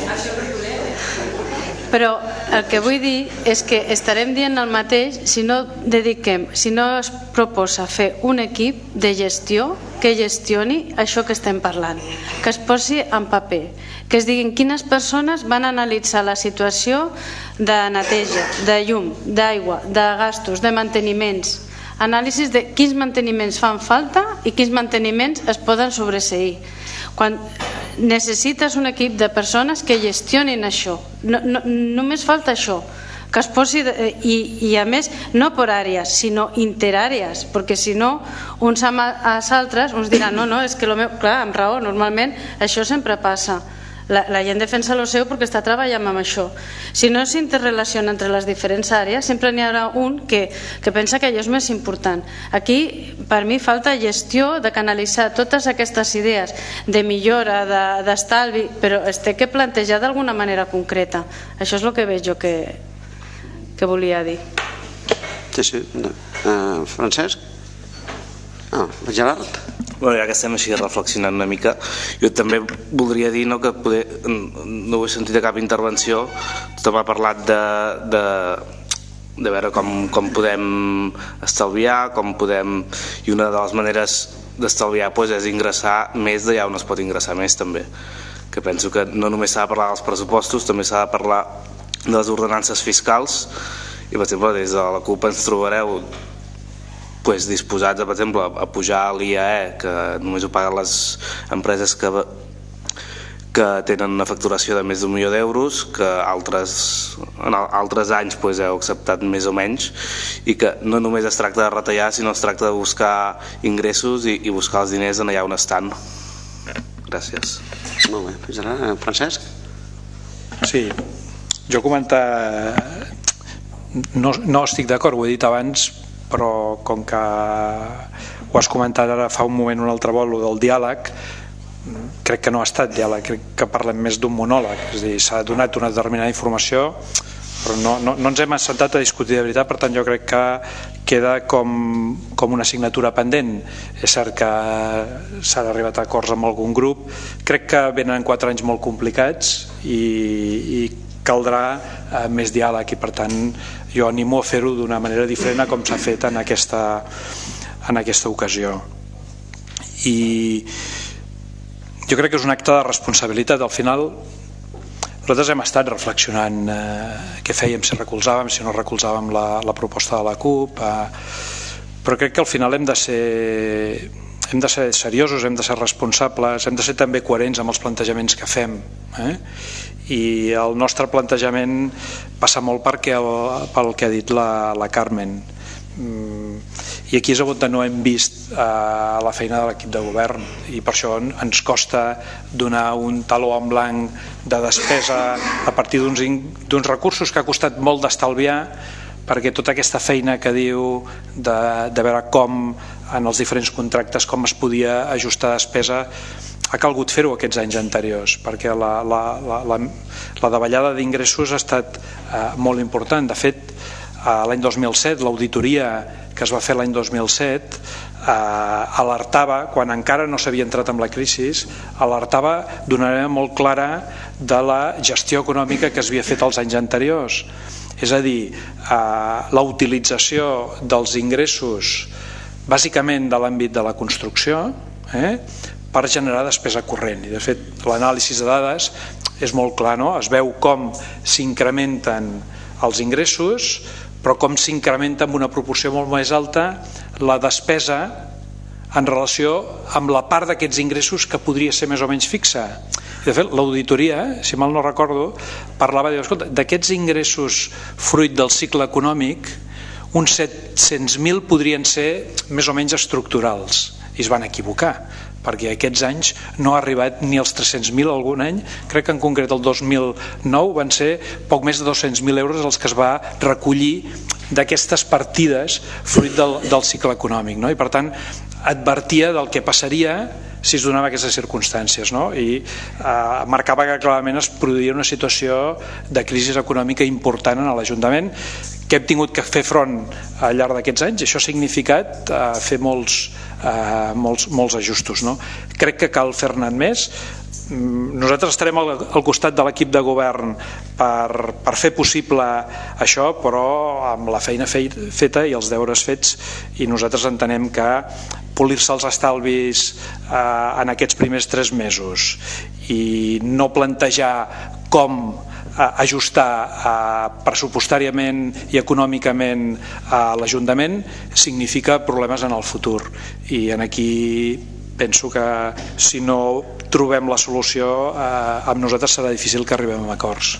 Però el que vull dir és que estarem dient el mateix si no dediquem, si no es proposa fer un equip de gestió que gestioni això que estem parlant, que es posi en paper, que es diguin quines persones van analitzar la situació de neteja, de llum, d'aigua, de gastos, de manteniments, anàlisis de quins manteniments fan falta i quins manteniments es poden sobreseir. Quan necessites un equip de persones que gestionin això, no, no, només falta això, que es posi de, i, i a més no per àrees sinó interàrees, perquè si no uns amb els altres uns diran no, no, és que lo meu, clar, amb raó, normalment això sempre passa, la, la gent defensa lo seu perquè està treballant amb això. Si no s'interrelaciona entre les diferents àrees sempre n'hi haurà un que, que pensa que allò és més important. Aquí per mi falta gestió de canalitzar totes aquestes idees de millora, d'estalvi, de, però es té que plantejar d'alguna manera concreta. Això és el que veig jo que que volia dir. Sí, sí. Uh, Francesc? Ah, Gerard? Bueno, ja que estem així reflexionant una mica, jo també voldria dir no, que poder, no ho he sentit a cap intervenció, tothom ha parlat de, de, de veure com, com podem estalviar, com podem, i una de les maneres d'estalviar pues, és ingressar més d'allà on es pot ingressar més també, que penso que no només s'ha de parlar dels pressupostos, també s'ha de parlar de les ordenances fiscals, i per exemple des de la CUP ens trobareu pues, disposats a, per exemple, a pujar l'I A E, que només ho paguen les empreses que, que tenen una facturació de més d'un milió d'euros, que altres, en altres anys pues, heu acceptat més o menys, i que no només es tracta de retallar, sinó es tracta de buscar ingressos i, i buscar els diners en allà on estan. Gràcies. Molt bé, fins ara, Francesc? Sí, jo comentar no, no estic d'acord, ho he dit abans, però com que ho has comentat ara fa un moment un altre vol, del diàleg, crec que no ha estat diàleg, crec que parlem més d'un monòleg, és a dir, s'ha donat una determinada informació però no, no, no ens hem assentat a discutir de veritat, per tant jo crec que queda com, com una assignatura pendent. És cert que s'ha arribat a acords amb algun grup, crec que venen quatre anys molt complicats i, i caldrà eh, més diàleg, i per tant jo animo a fer-ho d'una manera diferent a com s'ha fet en aquesta, en aquesta ocasió. I jo crec que és un acte de responsabilitat. Al final nosaltres hem estat reflexionant eh, què fèiem, si recolzàvem, si no recolzàvem la, la proposta de la CUP, eh, però crec que al final hem de ser hem de ser seriosos, hem de ser responsables, hem de ser també coherents amb els plantejaments que fem, eh? I el nostre plantejament passa molt perquè el, pel que ha dit la, la Carmen, i aquí és on no hem vist eh, la feina de l'equip de govern, i per això ens costa donar un taló en blanc de despesa a partir d'uns recursos que ha costat molt d'estalviar, perquè tota aquesta feina que diu de, de veure com en els diferents contractes com es podia ajustar despesa, ha calgut fer-ho aquests anys anteriors, perquè la, la, la, la, la davallada d'ingressos ha estat eh, molt important. De fet, eh, l'any dos mil set, l'auditoria que es va fer l'any dos mil set, eh, alertava, quan encara no s'havia entrat en la crisi, alertava d'una manera molt clara de la gestió econòmica que es havia fet els anys anteriors. És a dir, eh, la utilització dels ingressos bàsicament de l'àmbit de la construcció eh, per generar despesa corrent. I de fet, l'anàlisi de dades és molt clar, no? Es veu com s'incrementen els ingressos, però com s'incrementa amb una proporció molt més alta la despesa en relació amb la part d'aquests ingressos que podria ser més o menys fixa. De fet, l'auditoria, si mal no recordo, parlava de, escolta, d'aquests ingressos fruit del cicle econòmic, uns set-cents mil podrien ser més o menys estructurals, i es van equivocar, perquè aquests anys no ha arribat ni als tres-cents mil algun any. Crec que en concret el dos mil nou van ser poc més de dos-cents mil euros els que es va recollir d'aquestes partides fruit del, del cicle econòmic, no? I per tant advertia del que passaria si es donava aquestes circumstàncies, no? I eh, marcava que clarament es produiria una situació de crisi econòmica important en l'Ajuntament, que hem tingut que fer front al llarg d'aquests anys. Això ha significat eh, fer molts, eh, molts, molts ajustos, no? Crec que cal fer-ne més. Nosaltres estarem al, al costat de l'equip de govern per, per fer possible això, però amb la feina feta i els deures fets, i nosaltres entenem que polir-se els estalvis eh, en aquests primers tres mesos i no plantejar com ajustar eh, pressupostàriament i econòmicament a l'Ajuntament significa problemes en el futur, i en aquí penso que si no trobem la solució eh, amb nosaltres serà difícil que arribem a acords.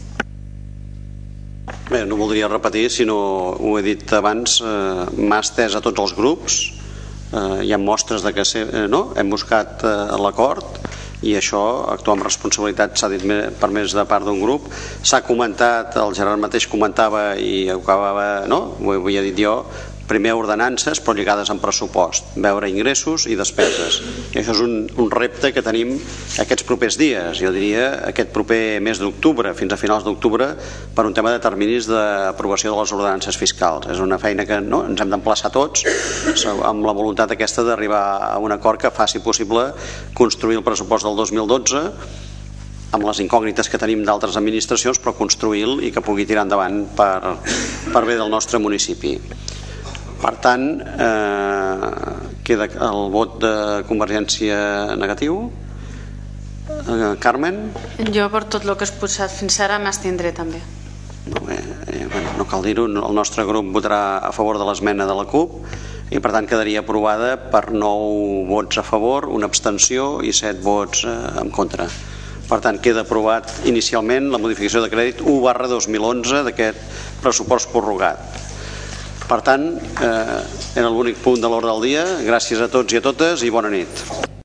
Bé, no voldria repetir, sinó ho he dit abans, eh, m'ha estès a tots els grups, eh, hi ha mostres de que sé, eh, no? hem buscat eh, l'acord, i això, actuar amb responsabilitat, s'ha dit per més de part d'un grup. S'ha comentat, el Gerard mateix comentava i ho acabava, no? ho havia dit jo, primer ordenances però lligades amb pressupost, veure ingressos i despeses, i això és un, un repte que tenim aquests propers dies, jo diria aquest proper mes d'octubre, fins a finals d'octubre, per un tema de terminis d'aprovació de les ordenances fiscals. És una feina que no, ens hem d'emplaçar tots amb la voluntat aquesta d'arribar a un acord que faci possible construir el pressupost del dos mil dotze amb les incògnites que tenim d'altres administracions, però construir-lo i que pugui tirar endavant per, per bé del nostre municipi. Per tant, eh, queda el vot de Convergència negatiu. Eh, Carmen? Jo per tot el que has posat fins ara m'abstindré també. No, eh, eh, bueno, no cal dir-ho, el nostre grup votarà a favor de l'esmena de la CUP i per tant quedaria aprovada per nou vots a favor, una abstenció i set vots eh, en contra. Per tant, queda aprovat inicialment la modificació de crèdit u barra dos mil onze d'aquest pressupost prorrogat. Per tant, eh, era l'únic punt de l'ordre del dia. Gràcies a tots i a totes i bona nit.